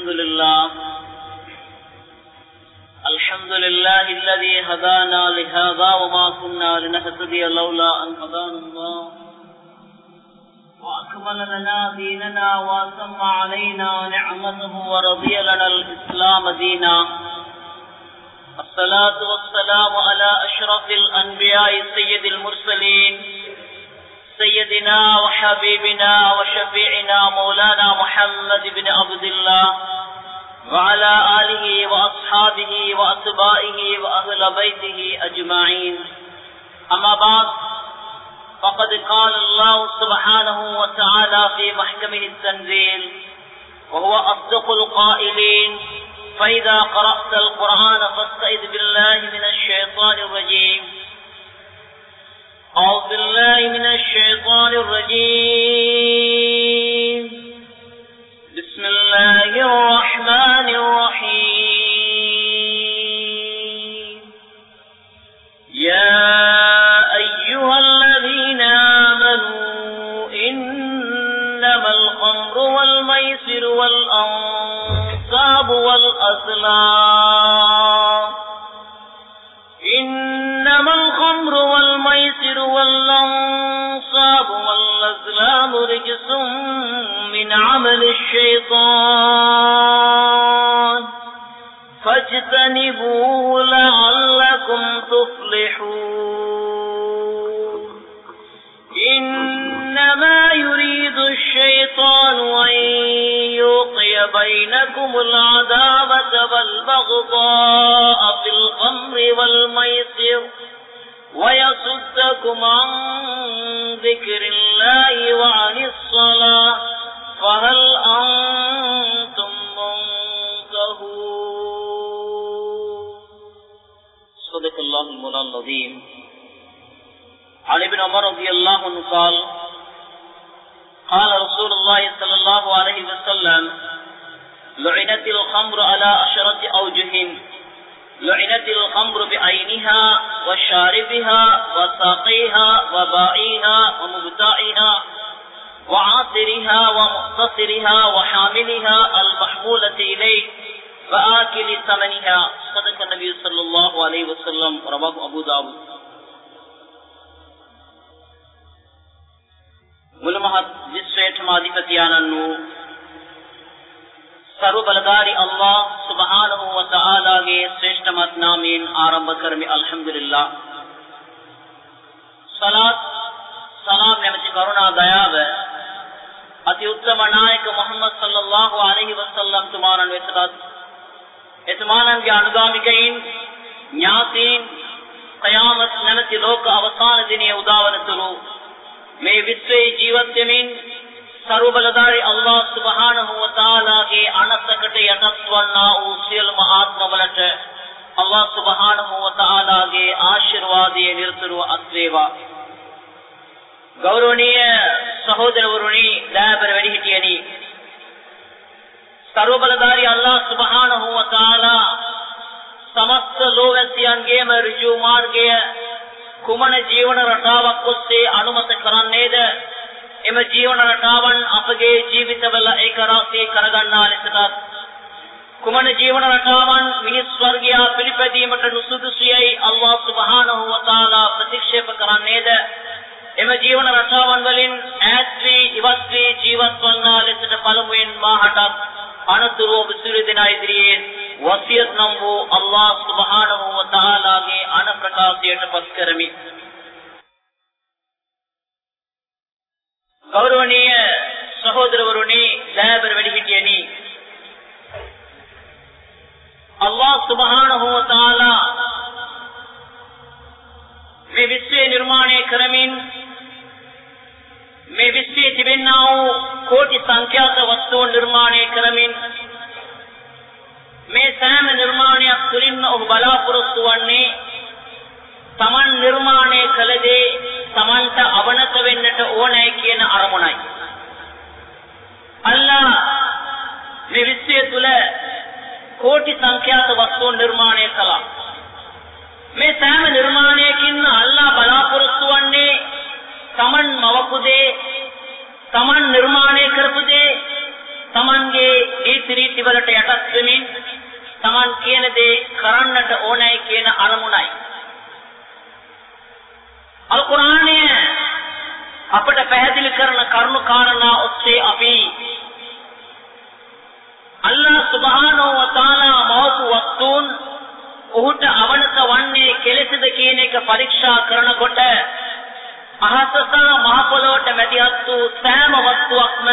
الحمد لله الذي هدانا لهذا وما كنا لنهتدي لولا أن هدانا الله وأكمل لنا ديننا وأتم علينا نعمته ورضي لنا الإسلام دينا. الصلاة والسلام على أشرف الأنبياء سيد المرسلين سيدنا وحبيبنا وشفيعنا مولانا محمد بن عبد الله وعلى آله وأصحابه وأتباعه وأهل بيته أجمعين. أما بعد، فقد قال الله سبحانه وتعالى في محكمه التنزيل وهو أصدق القائلين: فإذا قرأت القرآن فاستعذ بالله من الشيطان الرجيم. أعوذ بالله من الشيطان الرجيم. بسم الله الرحمن الرحيم. يا أيها الذين آمنوا إنما الخمر والميسر والأنصاب والأزلام إنما الخمر والميسر والأنصاب والأزلام رجس من عمل الشيطان فاجتنبوه لعلكم تفلحون. إنما يريد الشيطان أن يوقع بينكم العداوة والبغضاء في الخمر والميسر ويصدكم عن ذكر الله وعن الصلاة فهل أنتم منتهون. صدق الله المولى العظيم. عن ابن عمر رضي الله عنه قال: قال رسول الله صلى الله عليه وسلم: لعنت الخمر على 10 أوجه: لعنت الخمر بعينها وشاربها وساقيها وبائعها ومبتاعها وعاصرها ومقتصرها وحاملها المحمولة إليه وآكل ثمنها. صدق النبي صلى الله عليه وسلم. رواه أبو داود. ಮುಲಮಹತ್ ವಿಶ್ವೇಠಮಾಧಿಪತಿಯಾನನ್ನು ಸರ್ವ ಬಲದಾರಿ ಅಲ್ಲಾಹ್ ಸುಬ್ಹಾನಹು ವ ತಆಲಾಗೆ ಶ್ರೇಷ್ಠ ಮತ್ ನಾಮೀನ್ ಆರಂಭ ಕರ್ಮಿ ಅಲ್ಹಮ್ದುಲಿಲ್ಲಾಹ್. ಸಲಾತ್ ಸಲಾಮ್ ನೆಮತಿ ಕರುಣಾ ದಯಾವ ಅತಿ ಉತ್ತಮ ನಾಯಕ ಮೊಹಮ್ಮದ್ ಸಲ್ಲಲ್ಲಾಹು ಅಲೈಹಿ ವಸಲ್ಲಂ ತುಮಾರನ್ ವೆತರತ್ ಎತಮಾನಂಗೆ ಅನುಗಾಮಿಕೈನ್ ಜ್ಞಾತೀನ್ ಕಿಯಾಮತ್ ನೆಮತಿ ಲೋಕ ಅವಸಾನ ದಿನಿಯ ಉದಾವನತರು මේ විශ්වයේ ජීවත් වෙමින් ਸਰව බලධාරී අල්ලාහ් සුබ්හානහු ව තාලාගේ අනසකට යටත් වන්නා වූ සියලුම ආත්මවලට අල්ලාහ් සුබ්හානහු ව තාලාගේ ආශිර්වාදයේ නිරතුරුව අත්වේවා. ගෞරවනීය සහෝදරවරුනි, දයාබර වැඩිහිටියනි, ਸਰව බලධාරී අල්ලාහ් සුබ්හානහු ව තාලා සමස්ත ලෝකයන්ගේම ඍජු මාර්ගය කුමන ජීවන රටාවක් ඔස්සේ අනුමත කරන්නේද? එම ජීවන රටාවන් අපගේ ජීවිතවල ඒකරාශී කරගන්නා ලෙසට කුමන ජීවන රටාවන් මිනිස් වර්ගයා පිළිපැදීමට නුසුදුසුයයි අල්ලාහ් සුබ්හානහු ව තාලා ප්‍රතික්ෂේප කරන්නේද? එම ජීවන රටාවන් වලින් ඈත් වී ඉවත් වී ජීවත් වන්නා ලෙසට පළමුවෙන් මාහට අනතුරු ඔබ දෙනා ඉදිරියේ වසියත් නම් වූ අල්ලාහ් සුබ්හානහු ව තාලාගේ අන ප්‍රකාශයට පත් කරමි. ගෞරවනීය සහෝදරවරුනි, දයාබර වැඩිහිටියනි, අල්ලාහ් සුබ්හානහු ව තාලා මේ විශ්වය නිර්මාණය කරමින් මේ විශ්වයේ තිබෙනා වූ කෝටි සංඛ්‍යාත වස්තුන් නිර්මාණය කරමින් මේ සෑම නිර්මාණයක් තුළින්ම ඔහු බලාපොරොත්තු වන්නේ තමන් නිර්මාණය කළ දේ තමන්ට අවනත වෙන්නට ඕනෑ කියන අරමුණයි. අල්ලාහ් මේ විශ්වය තුළ කෝටි සංඛ්‍යාත වස්තුන් නිර්මාණය කළා. මේ සෑම නිර්මාණයකින්ම අල්ලාහ් බලාපොරොත්තු වන්නේ තමන් මවපු දේ, තමන් නිර්මාණය කරපු දේ Tamange ඊතිරීති වලට යටත් වෙමින් Taman කියන දේ කරන්නට ඕනයි කියන අරමුණයි. අල් කුර්ආනය අපට පැහැදිලි කරන කරුණු කාරණා ඔස්සේ අපි අල්ලාහ් සුබ්හානහු වතාලා මවපු වස්තුන් ඔහුට අවනත වන්නේ කෙලෙසද කියන එක පරීක්ෂා කරනකොට අහසත මහ පොළොවට මැදිහත් වූ සෑම වස්තුවක්ම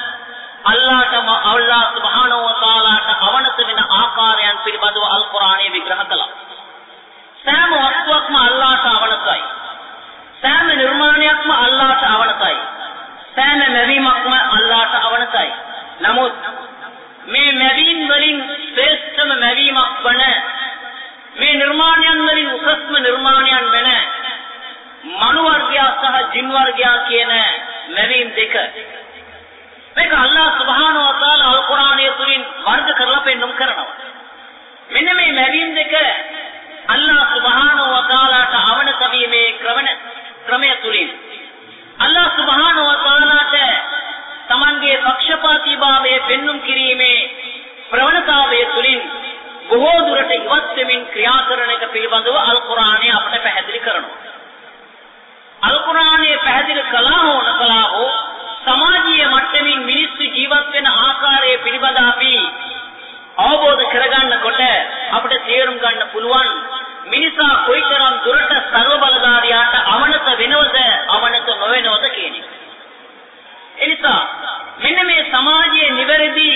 අල්ලාහ් සුබ්හානහු වතාලාට අවනත වෙන ආකාරයන් පිළිබඳව අල් කුර්ආනයේ විග්‍රහ කළා. සෑම වස්තුවක්ම අල්ලාහට අවනතයි. සෑම නිර්මාණයක්ම අල්ලාහට අවනතයි. සෑම මැවීමක්ම අල්ලාහට අවනතයි. නමුත් මේ මැවීම් වලින් ශ්‍රේෂ්ඨම මැවීමක් වන මේ නිර්මාණයන් වලින් උසස්ම නිර්මාණයන් වෙන මනු වර්ගයා සහ ජින් වර්ගයා කියන මැවීම් දෙක මේක අල්ලාහ් සුබ්හානහු වතාලා අල් කුර්ආනයේ තුලින් වර්ග කරලා පෙන්වන්න කරනවා. මෙන්න මේ මැවීම් දෙක අල්ලාහ් සුබ්හානහු වතාලාට අවනත වීමේ ක්‍රමය තුලින් අල්ලාහ් සුබ්හානහු වතාලාට තමන්ගේ පක්ෂපාතීභාවය පෙන්눔 කිරීමේ ප්‍රවණතාවය තුලින් බොහෝ දුරට ඉවත් වෙමින් ක්‍රියා කරන එක පිළිබඳව අල් කුර්ආනය අපට පැහැදිලි කරනවා. අල් කුර්ආනයේ පැහැදිලි කළා හෝ නැකලා හෝ සමාජීය මට්ටමින් මිනිස්සු ජීවත් වෙන ආකාරය පිළිබඳ අපි අවබෝධ කරගන්නකොට අපිට තේරුම් ගන්න පුළුවන් මිනිසා කොයිතරම් දුරට සර්ව බලධාරියාට අවනත වෙනවද අවනත නොවෙනවද කියන එක. එනිසා මෙන්න මේ සමාජයේ නිවැරදි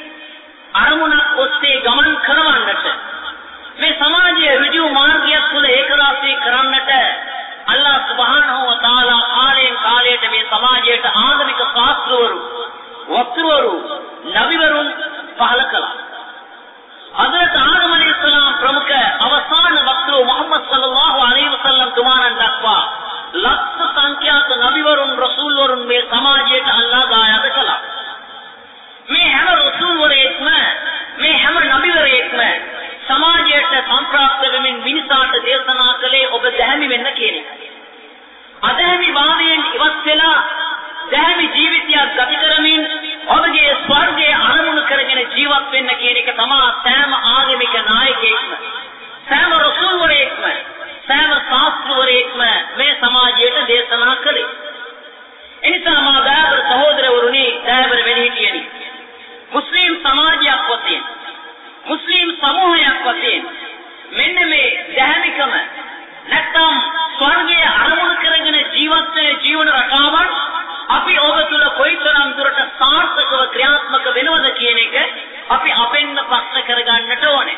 අරමුණක් ඔස්සේ ගමන් කරවන්නට මේ සමාජයේ ඍජු මාර්ගයක් තුළ ඒකරාශී කරන්නට අල්ලාහ් සුබ්හානහු වතාලා කාලයෙන් කාලයට මේ සමාජයට ආගමික ශාස්ත්‍රවරු, වක්තවරු, නබිවරුන් පහල කළා. හදරත් ආදම් අලයිහිස්සලාම් ප්‍රමුඛ අවසාන වක්තව මුහම්මද් සල්ලල්ලාහු අලයිහි වසල්ලම් තුමාණන් දක්වා ලක්ෂ සංඛ්‍යාත නබිවරුන් රසූල්වරුන් මේ සමාජයට අල්ලාහ් දායාද කළා. මේ හැම රසූල්වරයෙක්ම මේ හැම නබිවරයෙක්ම සමාජයට සම්ප්‍රාප්ත වෙමින් මිනිසාට දේශනා කළේ ඔබ දැහැමි වෙන්න කියන එක. අදහැමි භාවයෙන් ඉවත් වෙලා දැහැමි ජීවිතයක් ගත කරමින් ඔබගේ ස්වර්ගයේ අරමුණු කරගෙන ජීවත් වෙන්න කියන එක තමයි සෑම ආගමික නායකයෙක්ම සෑම රසූල්වරයෙක්ම සෑම ශාස්ත්‍රවරයෙක්ම මේ සමාජයට දේශනා කළේ. එනිසා මා දයාබර සහෝදරවරුනි, දයාබර වෙණිහිටියනි, මුස්ලිම් සමාජයක් වශයෙන් මුස්ලිම් සමූහයක් වශයෙන් මෙන්න මේ දැහැමිකම නැත්නම් ස්වර්ගයේ අරමුණු කරගෙන ජීවත් වෙන ජීවන රටාවන් අපි ඔබ තුල කොයිතරම් දුරට සාර්ථකව ක්‍රියාත්මක වෙනවද කියන එක අපි අපෙන්ම ප්‍රශ්න කරගන්නට ඕනේ.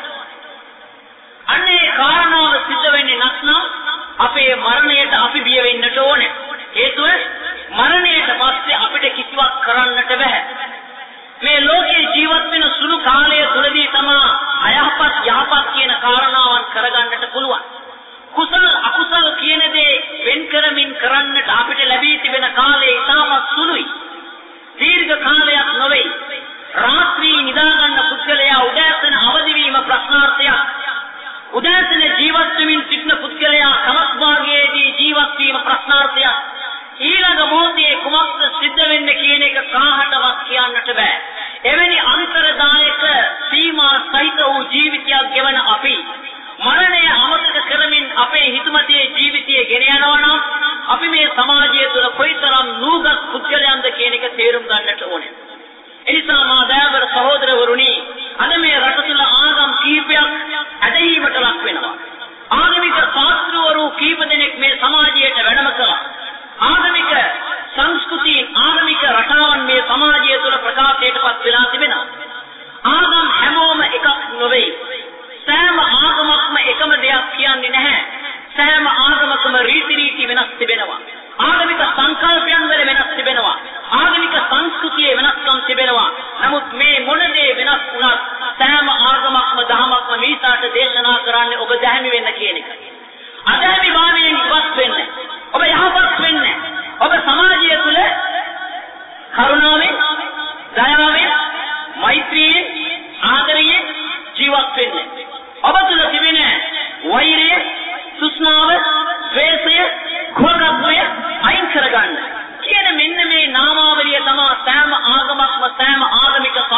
අන්නේ කාරණාව සිද්ධ වෙන්නේ නැත්නම් අපේ මරණයට අපි බිය වෙන්නට ඕනේ. හේතුව මරණයට පස්සේ අපිට කිසිවක් කරන්නට බෑ. මේ ලෝකේ ජීවත් වෙන සුළු කාලය තුලදී තමයි අයහපත් යහපත් කියන කාරණාවන් කරගන්නට පුළුවන්. කුසල අකුසල කියන දේ වෙන් කරමින් කරන්නට අපිට ලැබී තිබෙන කාලය ඉතාමත් සුළුයි. දීර්ඝ කාලයක් නොවේ. රාත්‍රී නිදා ගන්න පුද්ගලයා උදෑසන අවදි වීම ප්‍රශ්නාර්ථයක්. උදෑසන ජීවත් වෙමින් සිටින පුද්ගලයා සමස් භාගයේදී ජීවත් වීම ප්‍රශ්නාර්ථයක්. ඊළඟ මොහොතේ කුමක්ද සිද්ධ වෙන්නේ කියන එක කාහටවත් කියන්නට බෑ. එවැනි අන්තරදායක සීමා සහිත වූ ජීවිතයක් ගෙවන අපි මරණය අමතක කරමින් අපේ හිතමතේ ජීවිතය ගෙන යනවා නම් අපි මේ සමාජය තුළ කොයිතරම් නූගත් පුද්ගලයන්ද කියන එක තේරුම් ගන්නට ඕනේ. එනිසා මා දයාබර සහෝදරවරුනි, අද මේ රට තුළ ආගම් කීපයක් ඇදහිීමට ලක් වෙනවා. ආගමික ශාස්ත්‍රවරු කීප දෙනෙක් මේ සමාජයට වැඩම කළා. ආගමික සංස්කෘතිය ආගමික රටාවන් මේ සමාජය තුළ ප්‍රකාශයටපත් වෙලා තිබෙනවා. ආගම් හැමෝම එකක් නොවේ. සෑම ආගමක්ම එකම දෙයක් කියන්නේ නැහැ. සෑම ආගමකම රීති වෙනස් තිබෙනවා. ආගමික සංකල්පයන් වල වෙනස් තිබෙනවා. ආගමික සංස්කෘතියේ වෙනස්කම් තිබෙනවා. නමුත් මේ මොන දේ වෙනස් වුණත් සෑම ආගමක්ම දහමක්ම මිනිසාට දේශනා කරන්නේ ඔබ දැහැමි වෙන්න කියන එක. අදහැමි භාවයෙන් ඉවත් වෙන්න. ඔබ යහපත් වෙන්න. ඔබ සමාජය තුළ කරුණාවෙන්, දයාවෙන්, මෛත්‍රියෙන්, ආදරයෙන් ජීවත් වෙන්න. ඔබ තුළ තිබෙන වෛරය, තෘෂ්ණාව, ද්වේෂය, ක්‍රෝධය අයින් කරගන්න කියන මෙන්න මේ නාමාවලිය තමයි සෑම ආගමක්ම සෑම ආගමික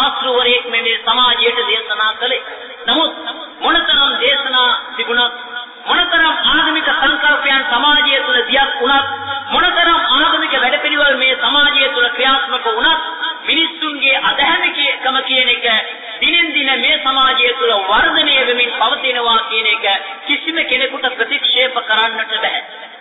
කෙනෙක් මේ සමාජයට දේශනා කළේ. නමුත් මොනතරම් දේශනා තිබුණත් මොනතරම් ආගමික සංකල්පයන් සමාජය තුළ දියත් වුණත් මොනතරම් ආගමික වැඩපිළිවෙළ මේ සමාජය තුළ ක්‍රියාත්මක වුණත් මිනිස්සුන්ගේ අධහැමිකම කියන එක දිනෙන් දින මේ සමාජය තුළ වර්ධනය වෙමින් පවතිනවා කියන එක කිසිම කෙනෙකුට ප්‍රතික්ෂේප කරන්නට බෑ.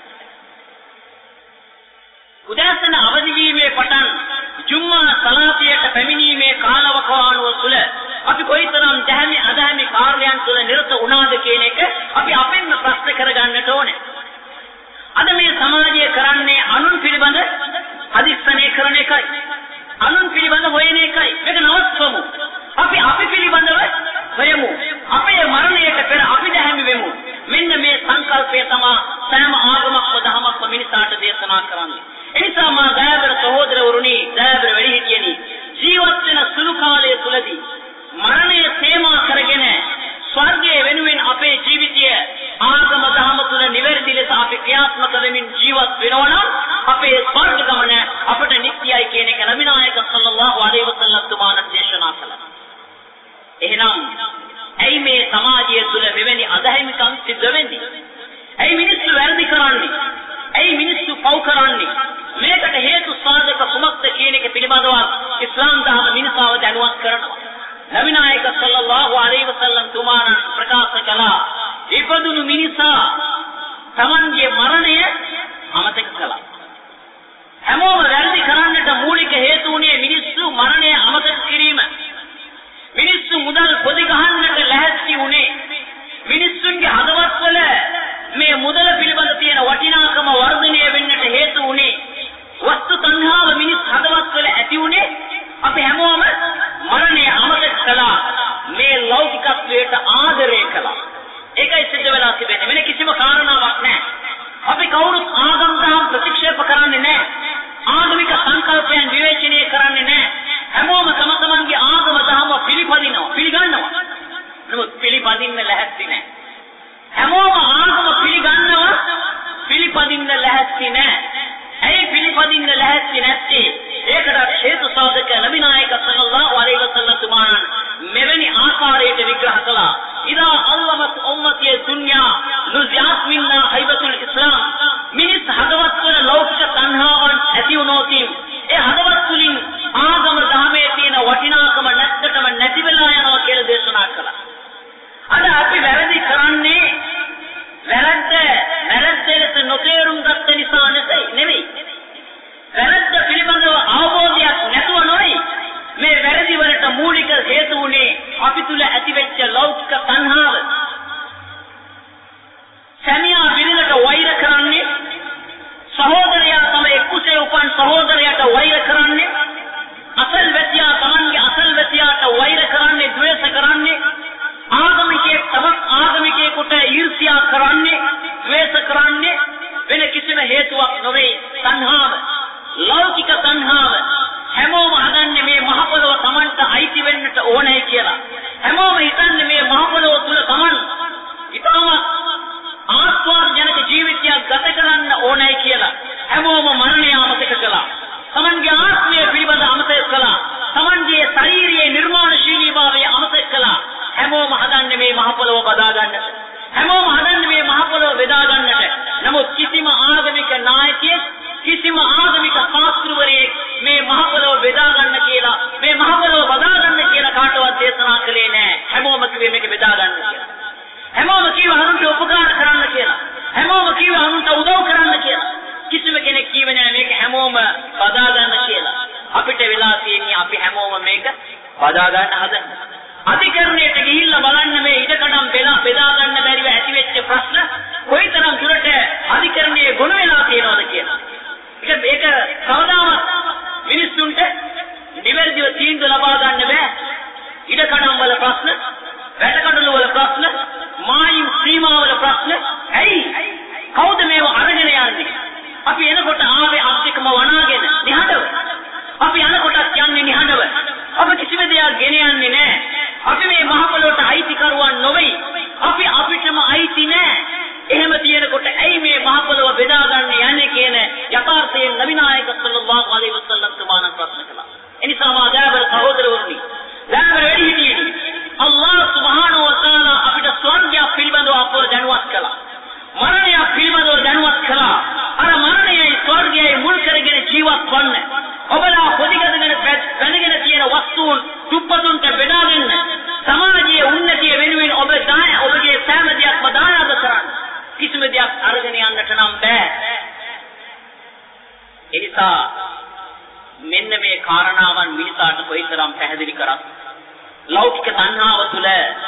උදෑසන අවදි වීමේ පටන් ජුම්මා සලාතියට පැමිණීමේ කාලවකවානුව තුළ අපි කොයිතරම් දැහැමි අධහැමි කාර්යයන් තුළ නිරත වුණාද කියන එක අපි අපෙන්ම ප්‍රශ්න කරගන්නට ඕනේ. අද මේ සමාජය කරන්නේ අනුන් පිළිබඳ අධිෂ්ඨානය කරන එකයි. අනුන් පිළිබඳ හොයන එකයි. මේක නවත්වමු. අපි පිළිබඳව හොයමු. අපේ මරණයට පෙර අපි දැහැමි වෙමු. මෙන්න මේ සංකල්පය තමයි සෑම ආගමක්ම දහමක්ම මිනිසාට දේශනා කරන්නේ. එනිසා මා දයාබර සහෝදරවරුනි, දයාබර වැඩිහිටියනි, ජීවත් වෙන සුළු කාලය තුලදී මරණය තේමා කරගෙන ස්වර්ගයේ වෙනුවෙන් අපේ ජීවිතය ආගම දහම තුළ නිවැරදි ලෙස අපි ක්‍රියාත්මක වෙමින් ජීවත් වෙනවා නම් අපේ ස්වර්ග ගමන අපට නිත්‍යයි කියන එක නබි නායක සල්ලල්ලාහු අලයිහි වසල්ලම් තුමාණන් දේශනා කළා. එහෙනම් ඇයි මේ සමාජය තුළ මෙවැනි අධහැමිකම් සිද්ධ වෙන්නේ? ඇයි මිනිස්සු වැරදි කරන්නේ? ඇයි මිනිස්සු පව් කරන්නේ? මේකට හේතු සාධක කුමක්ද කියන එක පිළිබඳව ඉස්ලාම් දහම මිනිසාව දැනුවත් කරනවා. නබි නායක සල්ලල්ලාහු අලයිහි වසල්ලම් තුමාණන් ප්‍රකාශ කළා, ඉපදුණු මිනිසා තමන්ගේ මරණය අමතක කළා. හැමෝම වැරදි කරන්නට මූලික හේතු වුණේ මිනිස්සු මරණය අමතක කිරීම. මිනිස්සු මුදල් පොඩි ගහන්නට ලැහැත්ති වුණේ මිනිස්සුන්ගේ හදවත්වල මේ මුදල පිළිබඳ තියෙන වටිනාකම වර්ධනය වෙන්නට හේතු වුණේ වස්තු තණ්හාව මිනිස් හදවත්වල ඇති වුණේ අපි හැමෝම මරණය අමතක කළා. මේ ලෞකිකත්වයට ආදරය කළා. ඒකයි සිද්ධ වෙලා තිබෙන්නේ. වෙන කිසිම කාරණාවක් නැහැ. අපි කවුරුත් ආගම් දහම් ප්‍රතික්ෂේප කරන්නේ නැහැ. ආගමික සංකල්පයන් විවේචනය කරන්නේ නැහැ. හැමෝම තම තමන්ගේ ආගම දහම පිළිගන්නවා. නමුත් පිළිපදින්න ලැහැත්ති නැහැ. හැමෝම ආගම පිළිපදින්න ලැහැත්ති නැහැ. ඇයි පිළිපදින්න ලැහැත්ති නැත්තේ? ඒකට හේතු සාධක නබි නායක සල්ලල්ලාහු අලයිහි වසල්ලම් තුමාණන් මෙවැනි ආකාරයට විග්‍රහ කළා. ඉදා අල්ලමත් උම්මතිය දුන්යා නුසියාත් මින්නා හයිබතුල් ඉස්ලාම්. මිනිස් හදවත් වල ලෞකික තණ්හාවන් ඇති වුණොත් ඒ හදවත් තුලින් ආගම ධර්මයේ තියෙන වටිනාකම නැත්තටම නැති වෙලා යනවා කියලා දේශනා කළා. අද අපි වැරදි කරන්නේ වැරද්ද නොතේරුම් ගත්ත නිසා නෙවෙයි. වැරද්ද පිළිබඳව අවබෝධයක් නැතුව නොවේ. මේ වැරදි වලට මූලික හේතු වුණේ අපි තුල ඇතිවෙච්ච ලෞකික තණ්හාව. සැමියා විරිලට වෛර කරන්නේ, සහෝදරයා තම එක්කුසේ උපන් සහෝදරයාට වෛර කරන්නේ, අසල්වැසියා තමන්ගේ අසල්වැසියාට වෛර කරන්නේ, ද්වේෂ කරන්නේ, ආගමිකයෙක් තවත් ආගමිකයෙකුට ඊර්ෂ්‍යා කරන්නේ, ද්වේෂ කරන්නේ වෙන කිසිම හේතුවක් නොවේ. තණ්හාව, ලෞකික තණ්හාව. හැමෝම හදන්නේ මේ මහ පොළොව Tamanට අයිති වෙන්නට ඕනේ කියලා. හැමෝම හිතන්නේ මේ මහ පොළොව තුල Taman ඊටම ආස්වාදජනක ජීවිතයක් ගත කරන්න ඕනේ කියලා. හැමෝම මරණය අමතක කළා. Tamanගේ ආත්මය පිළිබඳ අමතක කළා. Tamanගේ ශාරීරියේ නිර්මාණශීලීභාවය අමතක කළා. හැමෝම හදන්නේ මේ මහ පොළොව බදා ගන්නට. හැමෝම හදන්නේ මේ මහ පොළොව බෙදා ගන්නට. නමුත් කිසිම ආගමික නායකයෙක්, කිසිම ආගමික ශාස්ත්‍රවරයෙක් මේ මහ පොළොව බෙදා ගන්න කියලා, මේ මහ පොළොව බදා ගන්න කියලා කාටවත් දේශනා කළේ නැහැ. හැමෝම කිව්වේ මේක බෙදා ගන්න කියලා. හැමෝම කිව්වා අනුන්ට උපකාර කරන්න කියලා. හැමෝම කිව්වා අනුන්ට උදව් කරන්න කියලා. කිසිම කෙනෙක් කිව්වේ නැහැ මේක හැමෝම බදා ගන්න කියලා. අපිට වෙලා තියෙන්නේ අපි හැමෝම මේක බදා ගන්න හදන. අධිකරණයට ගිහිල්ලා බලන්න මේ ඉඩකඩම් බෙදා ගන්න බැරිව ඇති වෙච්ච ප්‍රශ්න කොයිතරම් දුරට අධිකරණයේ ගොනු වෙලා තියෙනවද කියලා. ඒක කවදාවත් මිනිස්සුන්ට නිවැරදිව තීන්දුව ලබා ගන්න බෑ. ඉඩකඩම් වල ප්‍රශ්න, වැටකඩළු වල ප්‍රශ්න, මායිම් සීමා වල ප්‍රශ්න. ඇයි? කවුද මේව අරගෙන යන්නේ? අපි එනකොට ආවේ අත්‍යකම වනාගෙන නිහඬව. අපි යනකොටත් යන්නේ නිහඬව. අප කිසිම දෙයක් ගෙන යන්නේ නැහැ. අපි මේ මහ පොළොවට අයිතිකරුවන් නොවේ. අපි අපිටම අයිති නැහැ. එහෙම තියෙනකොට ඇයි මේ මහ පොළොව බෙදා ගන්න යන්නේ කියන යථාර්ථයෙන් නබි නායක පිළිබඳව අපව දැනුවත් කළා. මරණය පිළිබඳව දැනුවත් කළා. අර මරණයයි ස්වර්ගයයි මුල් කරගෙන ජීවත් වන්න. ඔබලා පොදිගදගෙන වැඳගෙන තියෙන වස්තුන් දුප්පතුන්ට බෙදා දෙන්න. සමාජයේ උන්නතිය වෙනුවෙන් ඔබගේ සෑම දෙයක්ම දායාද කරන්න. කිසිම දෙයක් අරගෙන යන්නට නම් බෑ. එනිසා මෙන්න මේ කාරණාවන් මිනිසාට කොයිතරම් පැහැදිලි කරත් ලෞකික තණ්හාව තුළ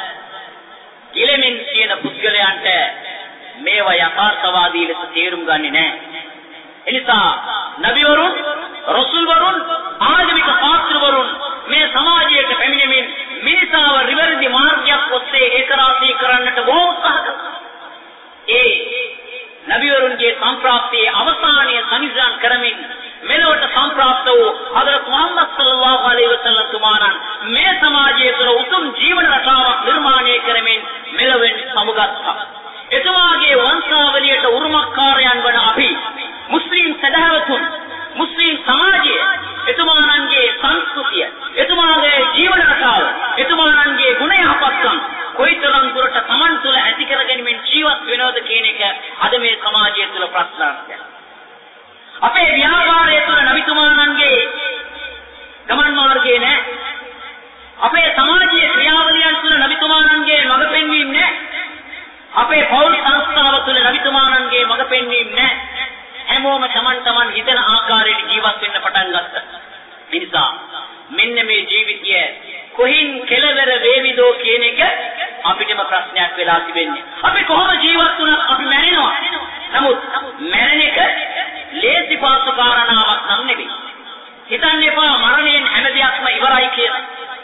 ඉලෙමින් කියන පුද්ගලයන්ට මේවා යථාර්ථවාදී ලෙස තේරුම් ගන්නේ නැහැ. එනිසා නබිවරුන්, රසූල්වරුන්, ආගමික පාත්‍රවරුන් මේ සමාජයට පැමිණෙමින් මිනිසාව රිවැරදි මාර්ගයක් ඔස්සේ ඒකරාශී කරන්නට බොහෝ උත්සාහ කළා. ඒ නබිවරුන්ගේ සම්ප්‍රාප්තියේ අවසානයේ සනිසං කරමින් මෙලොවට සම්ප්‍රාප්ත වූ හදරත් මුහම්මද් සල්ලල්ලාහු අලයිහි වසල්ලම් තුමාණන් මේ සමාජයේ තුළ උතුම් ජීවන රටාවක් නිර්මාණය කරමින් මෙලොවෙන් සමුගත්තා. එතුමාගේ වංශාවලියට උරුමකාරයන් වන අපි මුස්ලිම් සදාවතුන්, මුස්ලිම් සමාජය, එතුමාණන්ගේ සංස්කෘතිය, එතුමාගේ ජීවන රටාව, එතුමාණන්ගේ ගුණ යහපත්කම් කොයිතරම් දුරට Taman තුළ ඇති කරගැනීමෙන් ජීවත් වෙනවද කියන එක අද මේ සමාජය තුළ ප්‍රශ්නාර්ථයක්. අපේ ව්‍යාපාරය තුළ නබිතුමාණන්ගේ ගමන් මාර්ගය නැහැ. අපේ සමාජීය ක්‍රියාවලියන් තුළ නබිතුමාණන්ගේ මඟ පෙන්වීම නැහැ. අපේ පෞල් සංස්ථාව තුළ නබිතුමාණන්ගේ මඟ පෙන්වීම නැහැ. හැමෝම Taman හිතන ආකාරයට ජීවත් වෙන්න පටන් ගත්තා. ඒ නිසා මෙන්න මේ ජීවිතය කොහින් කෙලවර වේවිදෝ කියන එක අපිටම ප්‍රශ්නයක් වෙලා තිබෙන්නේ. අපි කොහොම ජීවත් වුණත් අපි මැරෙනවා. නමුත් මැරෙන එක ලේසි පාසු කාරණාවක් නම් නෙවෙයි. හිතන්න එපා මරණයෙන් හැම දෙයක්ම ඉවරයි කියලා.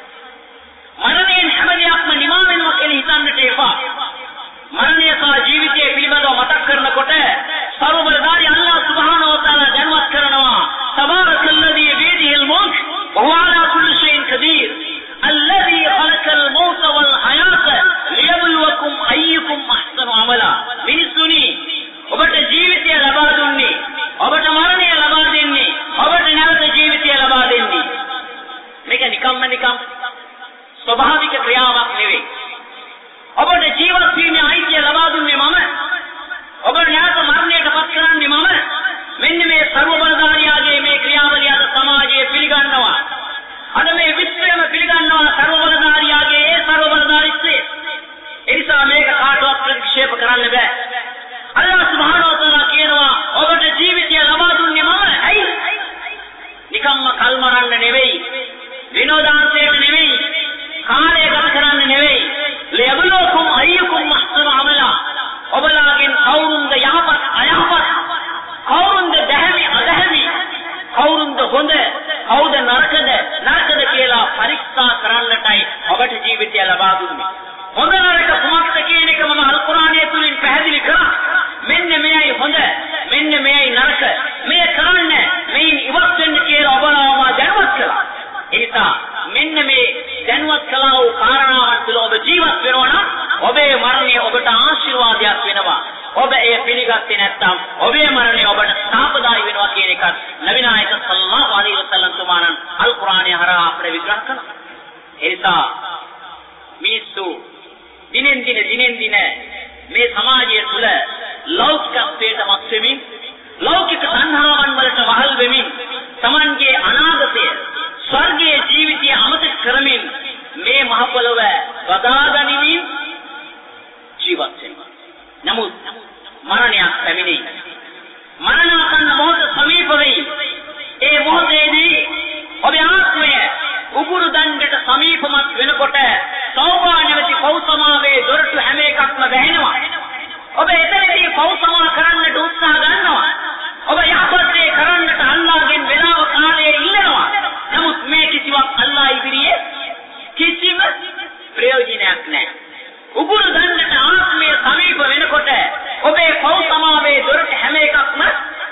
මරණයෙන් හැම දෙයක්ම නිමා වෙනවා කියලා හිතන්නට එපා. මරණය සහ ජීවිතය පිළිබඳව මතක් කරනකොට සර්වබලධාරී අල්ලාහ් සුබ්හානහු වතාලා දැනුවත් කරනවා තබාරකල්ලදී බියදිහිල් මුල්ක් වහුව අලා කුල්ලි ෂයින් කදීර් الذي خلق الموت والحياة ليبلوكم أيكم أحسن عملا. මිනිසුනි ඔබට ජීවිතය ලබා දුන්නේ, ඔබට මරණය ලබා දෙන්නේ, ඔබට නැවත ජීවිතය ලබා දෙන්නේ. මේක නිකම් ස්වභාවික ක්‍රියාවක් නෙවෙයි. ඔබට ජීවත් වීමේ අයිතිය ලබා දුන්නේ මම. ඔබ නැවත මරණයට පත් කරන්නේ මම. මෙන්න මේ ਸਰව බලධාරියාගේ මේ ක්‍රියාවලිය අද සමාජයේ පිළිගන්නවා. අද මේ විශ්වයම පිළිගන්නවා ਸਰව බලධාරියාගේ ඒ ਸਰව බලධාරීත්වය. ඒ නිසා මේක කාටවත් ප්‍රතික්ෂේප කරන්න බෑ. අල්ලාහ් සුබ්හානහු වතාලා කියනවා ඔබට ජීවිතය ලබා දුන්නේ මම. ඇයි? නිකම්ම කල් මරන්න නෙවෙයි, විනෝදාංශයට නෙවෙයි, කාලය ගත කරන්න නෙවෙයි. ලියබලුවකුම් අයියකුම් අහ්සනු අමලා. ඔබලාගෙන් කවුරුන්ද යහපත් අයහපත්, කවුරුන්ද දැහැමි අදැහැමි, කවුරුන්ද හොඳ, කවුද නරකද කියලා පරීක්ෂා කරන්නටයි ඔබට ජීවිතය ලබා දුන්නේ. හොඳ නරක කුමක්ද කියන එක මම අල් කුර්ආනයේ තුලින් පැහැදිලි කරා. මෙන්න මෙයයි හොඳ, මෙන්න මෙයයි නරක, මේ කරන්න, මේන් ඉවත් වෙන්න කියලා ඔබලාම දැනුවත් කළා. ඒ නිසා මෙන්න මේ දැනුවත් කළා වූ කාරණාවන් තුළ ඔබ ජීවත් වෙනවා නම් ඔබේ මරණය ඔබට ආශිර්වාදයක් වෙනවා. ඔබ ඒ පිළිගත්තේ නැත්නම් ඔබේ මරණය ඔබට සාපදායි වෙනවා කියන එකත් නබි නායක සල්ලල්ලාහු අලයිහි වසල්ලම් තුමාණන් අල් කුර්ආනයේ හරහා අපට විග්‍රහ කළා. ඒ නිසා මිනිස්සු දිනෙන් දින මේ සමාජය තුළ ලෞකිකත්වයට මත් වෙමින්, ලෞකික සංහාවන් වලට වහල් වෙමින්, Tamanගේ අනාගතය, ස්වර්ගයේ ජීවිතය අමතක කරමින් මේ මහ පොළව වදාගනිමින් ජීවත් වෙනවා. නමුත් මරණයක් පැමිණි. මරණාසන්න මොහොත සමීප වෙයි. ඒ මොහොතේදී ඔබේ ආත්මය උගුරු දණ්ඩට සමීපමත් වෙනකොට සෞභාග්‍යවති පෞසමාවේ දොරටු හැම එකක්ම වැහෙනවා. ඔබ එතනදී පෞසමා කරන්නට උත්සාහ ගන්නවා. ඔබ යහපත්ේ කරන්නට අල්ලාහ්ගෙන් වේලාව කාලයේ ඉල්ලනවා. නමුත් මේ කිසිවක් අල්ලාහ් ඉදිරියේ කිසිම ප්‍රයෝජනයක් නැහැ. උගුරු දණ්ඩට ආත්මය සමීප වෙනකොට ඔබේ පෞසමාවේ දොරටු හැම එකක්ම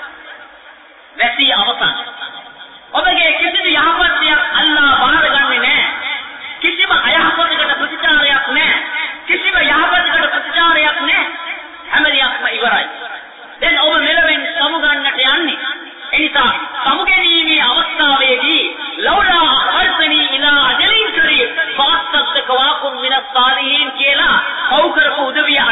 වැසී අවසන්. ඔබගේ කිසිදු යහපත් දෙයක් අල්ලාහ් බාරගන්නේ නැහැ. කිසිම අයහපතකට ප්‍රතිචාරයක් නැහැ. කිසිම යහපතකට ප්‍රතිචාරයක් නැහැ. හැම දෙයක්ම ඉවරයි. දැන් ඔබ මෙලෙවින් සමුගන්නට යන්නේ. එනිසා සමුගැනීමේ අවස්ථාවේදී ලෞලා අර්ථනී ඉලා අජලින් කරී ෆාස්තක වාකුම් මිනස් සාලිහින් කියලා පෞ කරපු උදවිය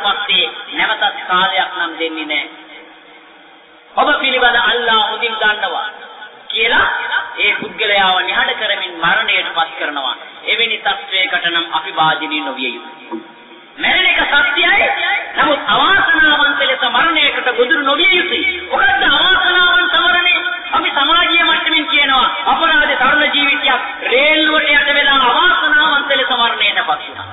පස්සේ නැවතත් කාලයක් නම් දෙන්නේ නැහැ. ඔබ පිළිබඳ අල්ලාහ් හොඳින් දන්නවා කියලා ඒ පුද්ගලයාව නිහඬ කරමින් මරණයට පත් කරනවා. එවැනි තත්වයකට නම් අපි වාජනීය නොවිය යුතුයි. මරණ එක සත්‍යයි. නමුත් අවාසනාවන්ත ලෙස මරණයකට ගොදුරු නොවිය යුතුයි. මොකද අවාසනාවන්ත මරණය අපි සමාජීය මට්ටමින් කියනවා අපරාධ තරුණ ජීවිතයක් රේල්ලුවට යට වෙලා අවාසනාවන්ත ලෙස මරණයට පත් වුණා.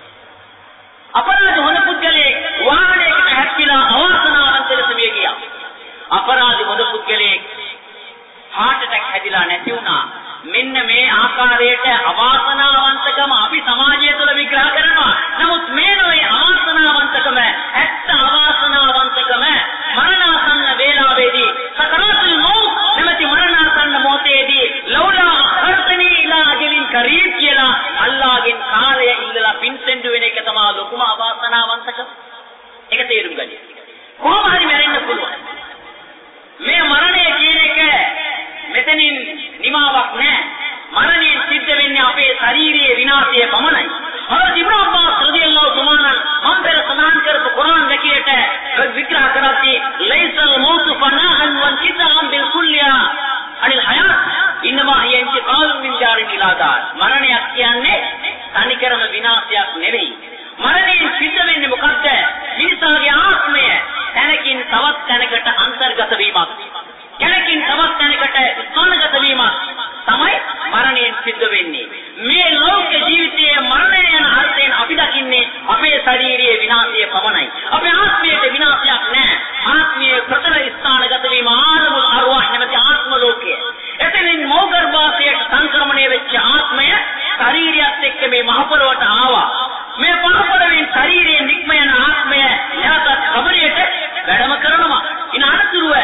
අපරාධ හොඳ පුද්ගලයෙක් වාහනයකට හැප්පිලා අවාසනාවන්ත ලෙස මිය ගියා. අපරාධ හොඳ පුද්ගලයෙක් heart attack හැදිලා නැති වුණා. මෙන්න මේ ආකාරයට අවාසනාවන්තකම අපි සමාජය තුළ විග්‍රහ කරනවා. නමුත් මේ නොවේ අවාසනාවන්තකම ඇත්ත අවාසනාවන්තකම මරණාසන්න වේලාවේදී සකරාතුල් මෞත් නැමැති මරණාසන්න මොහොතේදී ලෞලා අඛර්තනි ඉලා අජලින් කරීම් කියලා අල්ලාහ්ගෙන් කාලය ඉල්ලලා පින්සෙන්ඩු වෙන එක තමයි ලොකුම අවාසනාවන්තකම. ඒක තේරුම් ගන්න. කොහොම හරි මැරෙන්න පුළුවන්. මේ මරණය කියන එක මෙතනින් නිමාවක් නැහැ. මරණයෙන් සිද්ධ වෙන්නේ අපේ ශාරීරික විනාශය පමණයි. හරත් ඉබ්නු අබ්බාස් රදියල්ලාහු තආලා මම පෙර සඳහන් කරපු කුර්ආන් වැකියට විග්‍රහ කරද්දී ලයිසල් මෞතු ෆනාහන් වන්කිතාම් බිල් කුල්ලියා අනිල් හයාත් ඉන්නවා යන්ති කාලු මින් ජාරින් ඉලාදාල්. මරණයක් කියන්නේ තනිකරම විනාශයක් නෙවෙයි. මරණයෙන් සිද්ධ වෙන්නේ මොකද්ද? මිනිසාගේ ආත්මය තැනකින් තවත් තැනකට අන්තර්ගත වීමක්. කෙනකින් තවත් තැනකට ස්ථානගත වීමක් තමයි මරණයෙන් සිද්ධ වෙන්නේ. මේ ලෞකික ජීවිතයේ මරණය යන අර්ථයෙන් අපි දකින්නේ අපේ ශාරීරික විනාශය පමණයි. අපේ ආත්මයේ විනාශයක් නැහැ. ආත්මයේ ප්‍රතර ස්ථානගත වීම ආරමුල් අරවාහ් නැමැති ආත්ම ලෝකය. එතනින් මෝගර්භාෂයට සංක්‍රමණය වෙච්ච ආත්මය ශරීරයත් එක්ක මේ මහ පොළොවට ආවා. මේ මහ පොළොවෙන් ශරීරයෙන් නික්ම යන ආත්මය නැවතත් කබරයට වැඩම කරනවා. ඉන අනතුරුව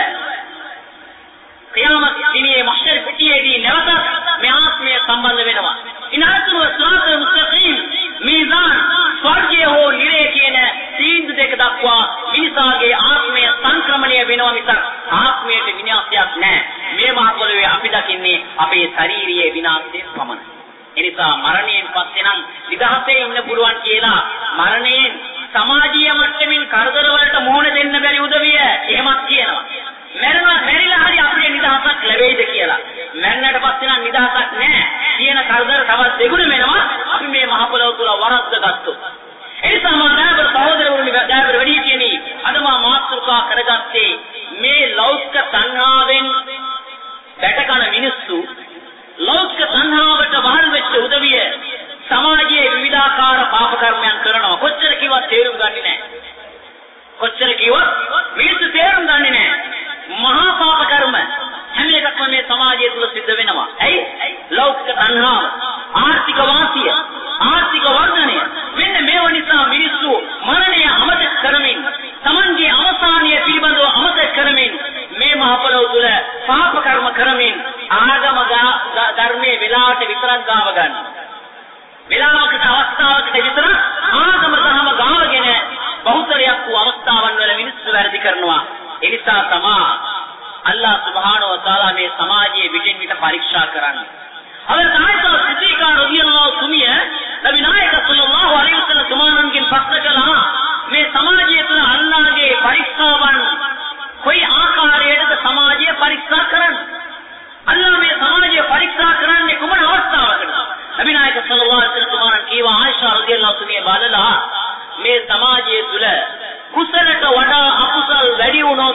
ඛියාමත් දිනේ මහෂර් පිටියේදී නැවතත් මේ ආත්මය සම්බන්ධ වෙනවා. ඉන අනතුරුව සිරාතුල් මුස්තකීම් මීසාන් ස්වර්ගය හෝ නිරය කියන තීන්දුව දෙක දක්වා මිනිසාගේ ආත්මය සංක්‍රමණය වෙනවා මිසක් ආත්මයට විනාශයක් නැහැ. මේ මහ පොළොවේ අපි දකින්නේ අපේ ශාරීරික විනාශය පමණයි. එනිසා මරණයෙන් පස්සේ නම් නිදහසේ ඉන්න පුළුවන් කියලා මරණයෙන් සමාජීය මට්ටමින් කරදර වලට මුහුණ දෙන්න බැරි උදවිය එහෙමත් කියනවා. මැරිලා හරි අපේ නිදහසක් ලැබෙයිද කියලා. මැරෙන්නට පස්සේ නම් නිදහසක් නැහැ. කියන කරදර තවත් දෙගුණ වෙනවා අපි මේ මහ පොළොව තුල වරද්ද ගත්තොත්. එනිසා මම නාබර් සහෝදරවරුනි නාබර් වැඩි කියනි අද මම මාතෘකා කරගත්තේ මේ ලෞකික තණ්හාවෙන් දැකකන මිනිස්සු ලෞකික තණ්හාවට වහල් වෙච්ච උදවිය සමාජයේ විවිධාකාර පාප කර්මයන් කරනවා. කොච්චර කිව්වත් තේරුම් ගන්නේ නැහැ. කොච්චර කිව්වත් මිනිස්සු තේරුම් ගන්නේ නැහැ. මහා පාප කර්ම හැම එකක්ම මේ සමාජය තුල සිද්ධ වෙනවා. ඇයි? ලෞකික තණ්හාව, ආර්ථික වාසිය, ආර්ථික වර්ධනය. මෙන්න මේව නිසා මිනිස්සු මරණය අමතක කරමින්, තමන්ගේ අවසානය පිළිබඳව අමතක කරමින් මේ මහ පොළොව තුල පාප කර්ම කරමින් ආගම ධර්මයේ වෙලාවට විතරක් ගාව ගන්නවා. වෙලාවකට අවස්ථාවකට විතර ආගම ධර්ම ගාවගෙන බහුතරයක් වූ අවස්ථාවන් වල මිනිස්සු වැරදි කරනවා. ඒ නිසා තමයි අල්ලාහ් සුබ්හානහු වතාලා මේ සමාජයේ විටින් විට පරීක්ෂා කරන්නේ. හදරත් ආයිෂා සිද්දීකා රදියල්ලාහු තුමිය නබි නායක සල්ලල්ලාහු අලයිහි වසල්ලම් තුමාණන්ගෙන් ප්‍රශ්න කළා මේ සමාජය තුළ අල්ලාහගේ පරීක්ෂාවන් කොයි ආකාරයකද සමාජය පරීක්ෂා කරන්නේ? අල්ලාහ් මේ සමාජය පරීක්ෂා කරන්නේ කොමන අවස්ථාවකද? නබි නායක සල්ලල්ලාහු අලයිහි වසල්ලම් තුමාණන් කීවා ආයිෂා රදියල්ලාහු තුමිය බලලා මේ සමාජය තුළ කුසලට වඩා අකුසල් වැඩි වුණොත්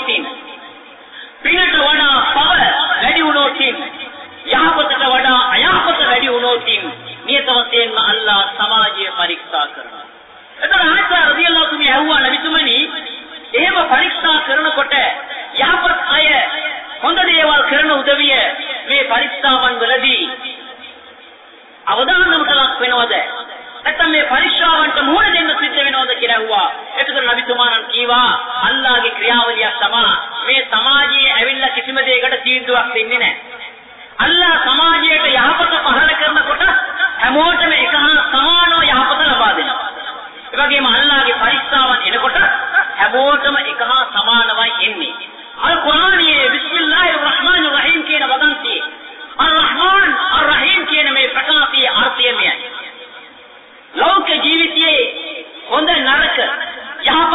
පිනට වඩා පව වැඩි වුණොත් යහපතට වඩා අයහපත වැඩි වුණොත් නියත වශයෙන්ම අල්ලාහ් සමාජය පරීක්ෂා කරනවා. එතකොට ආයිෂා රදියල්ලාහු තුමිය ඇහුවා නබිතුමනි එහෙම පරීක්ෂා කරනකොට යහපත් අය හොඳ දේවල් කරන උදවිය මේ පරීක්ෂාවන් වලදී අවදානමට ලක් වෙනවද? නැත්නම් මේ පරීක්ෂාවන්ට මුහුණ දෙන්න සිද්ධ වෙනවද කියලා ඇහුවා. එතකොට නබිතුමාණන් කීවා අල්ලාහගේ ක්‍රියාවලියක් තමයි මේ සමාජයේ ඇවිල්ලා කිසිම දෙයකට තීන්දුවක් දෙන්නේ නැහැ. අල්ලාහ් සමාජයට යහපත පහළ කරනකොට හැමෝටම එක හා සමානව යහපත ලබා දෙනවා. ඒ වගේම අල්ලාහගේ පරීක්ෂාවන් එනකොට හැමෝටම එක හා සමානවයි එන්නේ. අල් කුර්ආනයේ බිස්මිල්ලාහිර් රහ්මානිර් රහීම් කියන වදන්තිය අර්-රහ්මාන් අර්-රහීම් කියන මේ ප්‍රකාශයේ අර්ථය මෙයයි. ලෞකික ජීවිතයේ හොඳ නරක යහපත්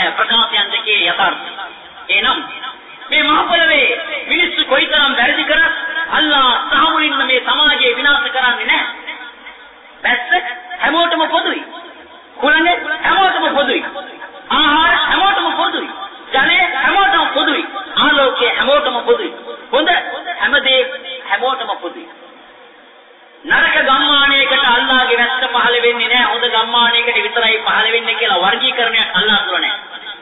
ප්‍රකාශයන් දෙකේ යථාර්ථය. එනම් මේ මහ පොළවේ මිනිස්සු කොයිතරම් වැරදි කරත් අල්ලාහ් සාමුලින්ම මේ සමාජය විනාශ කරන්නේ නැහැ. බැස්ස හැමෝටම පොදුයි. කුලනේ හැමෝටම පොදුයි. ආහාර හැමෝටම පොදුයි. ජලය හැමෝටම පොදුයි. ආලෝකය හැමෝටම පොදුයි. හොඳ හැමදේ හැමෝටම පොදුයි. නරක ගම්මානයකට අල්ලාහගේ වැස්ස පහළ වෙන්නේ නැහැ. හොඳ ගම්මානයකට විතරයි පහළ වෙන්නේ කියලා වර්ගීකරණයක් අල්ලාහ් තුල නැහැ.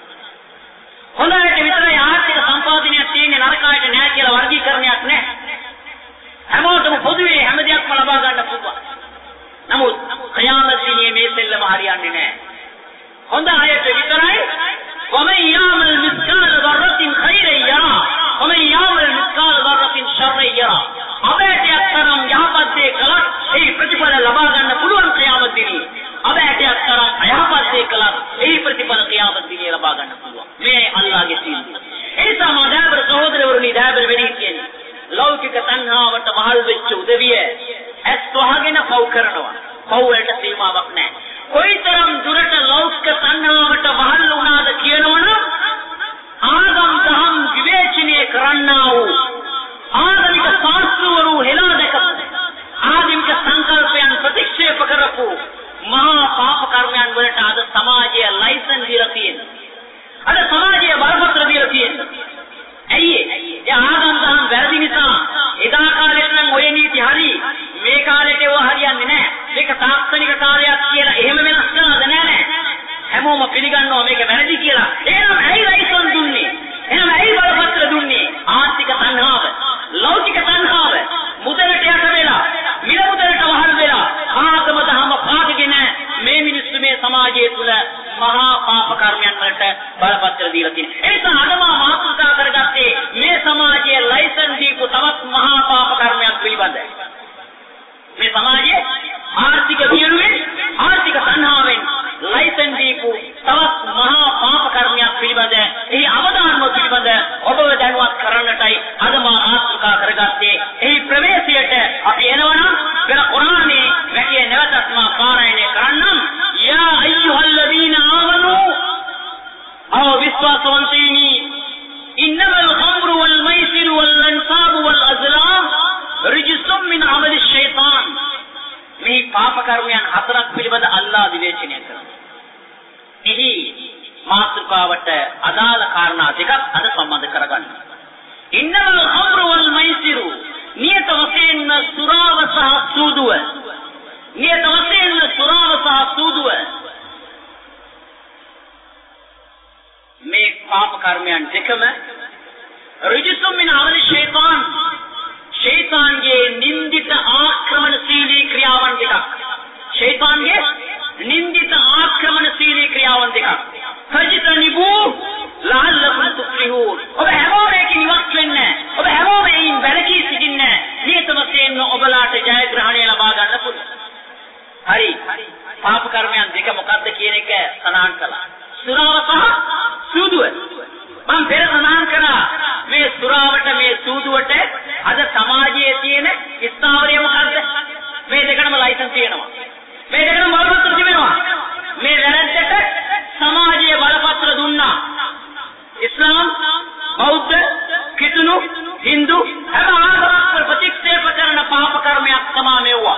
හොඳට විතරයි ආර්ථික සම්පාදනයක් තියෙන්නේ නරකයට නැහැ කියලා වර්ගීකරණයක් නැහැ. හැමෝටම පොදුවේ හැම දෙයක්ම ලබා ගන්න පුළුවන්. නමුත් ඛයාමත් දිනේ මේ සෙල්ලම හරියන්නේ නැහැ. හොඳ අයට විතරයි وَمَن يَعْمَلْ مِثْقَالَ ذَرَّةٍ خَيْرًا يَرَهُ وَمَن يَعْمَلْ مِثْقَالَ ذَرَّةٍ شَرًّا يَرَهُ. අපේටයක් තරම් යහපත් දේ කළත් ඒ ප්‍රතිඵල ලබා ගන්න පුළුවන් ඛයාමත් දිනේ. අපේටයක් තරම් අයහපත් දේ කළත් ඒ ප්‍රතිඵල ඛයාමත් දිනේ ලබා ගන්න පුළුවන්. මේ අල්ලාහගේ තීන්දුව. ඒ තමයි දාබර සහෝදරවරුනි දාබර වෙණි කියන්නේ. ලෞකික තණ්හාවට මහල් වෙච්ච උදවිය ඇස් වහගෙන පව් කරනවා. පව් වලට සීමාවක් නැහැ. කොයිතරම් දුරට ලෞකික තණ්හාවට වහල් වුණාද කියනවනම් ආගම් දහම් විවේචනය කරන්නා වූ ආගමික ශාස්ත්‍රවරු හෙලා දැකපු ආගමික සංකල්පයන් ප්‍රතික්ෂේප කරපු මහා පාප කර්මයන් වලට අද සමාජය ලයිසන් දීලා තියෙනවා. අද සමාජය බලපත්‍ර දීලා තියෙනවා. ඇයි ඒ ආගම් දහම් වැරදි නිසා එදා කාලේ නම් ඔය නීති හරි මේ කාලේට ඒව හරියන්නේ නැහැ. මේක තාක්ෂණික කාර්යයක් කියලා එහෙම වෙනස් කරනවද නැහැ. හැමෝම පිළිගන්නවා මේක වැරදි කියලා. එහෙනම් ඇයි ලයිසන් දුන්නේ? එහෙනම් ඇයි බලපත්‍ර දුන්නේ? ආර්ථික තණ්හාව, ලෞකික තණ්හාව, මුදලට යට වෙලා, මිල මුදලට වහල් වෙලා ආගම දහම පාටගෙන මේ මිනිස්සු මේ සමාජය තුළ මහා පාප කර්මයන් වලට බලපත්‍ර දීලා තියෙනවා. ඒ නිසා අදම මාතෘකා කරගත්තේ මේ සමාජයේ ලයිසන් දීපු තවත් මහා පාප කර්මයක් පිළිබඳයි. මේ සමාජයේ ආර්ථික වියලුවේ ආර්ථික තණ්හාවෙන් ලයිසන් දීපු තවත් මහා පාප කර්මයක් පිළිබඳ එහි අවධානම පිළිබඳ ඔබව දැනුවත් කරන්නටයි අද මා මාතෘකා කරගත්තේ. එහි ප්‍රවේශයට අපි එනවනම් පෙර කුර්ආනයේ වැකිය නැවතත් මා පාරායනය කරන්නම්. යා අයියුහල්ලදීන ආමනු අව විශ්වාසවන්තයිනි ඉන්නමල් ඛම්රු වල් මයිසිරු වල් අන්සාබු වල් අස්ලාම් රිජ්සුම් මින් අමලි ෂයිතාන්. මේ පාප කර්මයන් හතරක් පිළිබඳ අල්ලාහ් විවේචනය කරනවා. එහි මාතෘකාවට අදාළ කාරණා දෙකක් අද සම්බන්ධ කරගන්න. ඉන්නමල් ඛම්රු වල් මයිසිරු නියත වශයෙන්ම සුරාව සහ සූදුව. නියත වශයෙන්ම සුරාව සහ සූදුව මේ පාප කර්මයන් දෙකම රිජ්සුම් මින් අමලි ෂයිතාන් ෂයිතාන්ගේ නින්දිත ආක්‍රමණශීලී ක්‍රියාවන් දෙකක්. ෂයිතාන්ගේ නින්දිත ආක්‍රමණශීලී ක්‍රියාවන් දෙකක්. فَجْتَنِبُوهُ لَعَلَّكُمْ تُفْلِحُونَ. ඔබ හැමෝම ඒකින් ඉවත් වෙන්න. ඔබ හැමෝම ඒයින් වැළකී සිටින්න. නියත වශයෙන්ම ඔබලාට ජයග්‍රහණය ලබා ගන්න පුළුවන්. හරි. පාප කර්මයන් දෙක මොකක්ද කියන එක සඳහන් කළා. සුරාව සහ සූදුව. මම පෙර සඳහන් කරා මේ සුරාවට මේ සූදුවට අද සමාජයේ තියෙන ස්ථාවරය මොකද්ද? මේ දෙකම ලයිසන්ස් තියෙනවා. මේ දෙකම බලපත්‍ර තිබෙනවා. මේ වැරද්දට සමාජයේ බලපත්‍ර දුන්නා. ඉස්ලාම්, බෞද්ධ, ක්‍රිස්තුණු, හින්දු හැම ආගමක්ම ප්‍රතික්ෂේප කරන පාප කර්මයක් තමයි මේවා.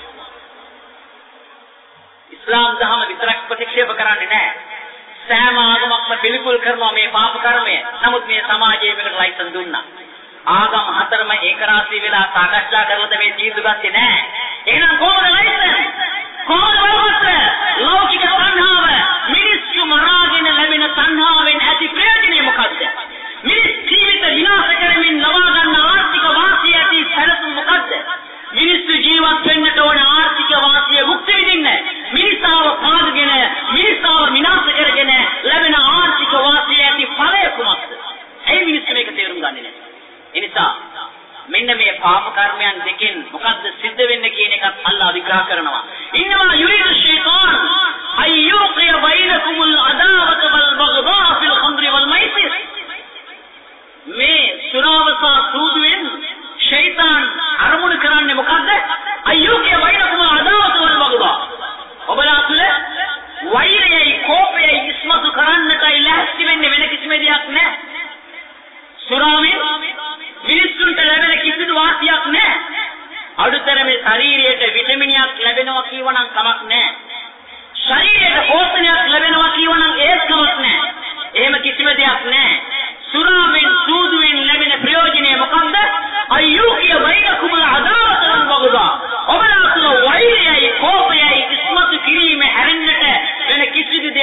ඉස්ලාම් දහම විතරක් ප්‍රතික්ෂේප කරන්නේ නැහැ. සෑම ආගමක්ම පිළිකුල් කරනවා මේ පාප කර්මය. නමුත් මේ සමාජයේ මේකට ලයිසන්ස් දුන්නා. ආගම් හතරම ඒකරාශී වෙලා සාකච්ඡා කරලා මේ තීන්දුව ගත්තේ නැහැ. එහෙනම් කොහොමද ලයිසන්ස්? කොහොමද බලපත්‍ර? ලෞකික තණ්හාව මිනිස්සු මරාගෙන ලැබෙන තණ්හාවෙන් ඇති ප්‍රයෝජනය මොකද්ද? මිනිස් ජීවිත විනාශ කරමින් ලබා ගන්න ආර්ථික වාසිය ඇති සැලසුම් මොකද්ද? මිනිස්සු ජීවත් වෙන්නට ඕන ආර්ථික වාසිය භුක්ති විඳින්න. මිනිස්සාව පාදගෙන මිනිස්සාව විනාශ කරගෙන ලැබෙන ආර්ථික වාසිය ඇති ඵලය කුමක්ද? ඒ මිනිස්සු මේක තේරුම් ගන්නේ නැහැ. එනිසා මෙන්න මේ පාප කර්මයන් දෙකෙන් මොකද්ද සිද්ධ වෙන්නේ කියන එකත් අල්ලාහ් විග්‍රහ කරනවා. ඉන්නවා යුරීදු ෂයිතාන් අයුඛිය බයිනකුමුල් අදාවත වල් බග්දා ෆිල් ඛම්රි වල් මයිසිර්. මේ සුරාවස සූදුවෙන් ෂයිතාන් අරමුණු කරන්නේ මොකද්ද? අයුඛිය බයිනකුමුල් අදාවත වල් බග්දා. ඔබලා තුල වෛරයයි කෝපයයි ඉස්මතු කරන්නටයි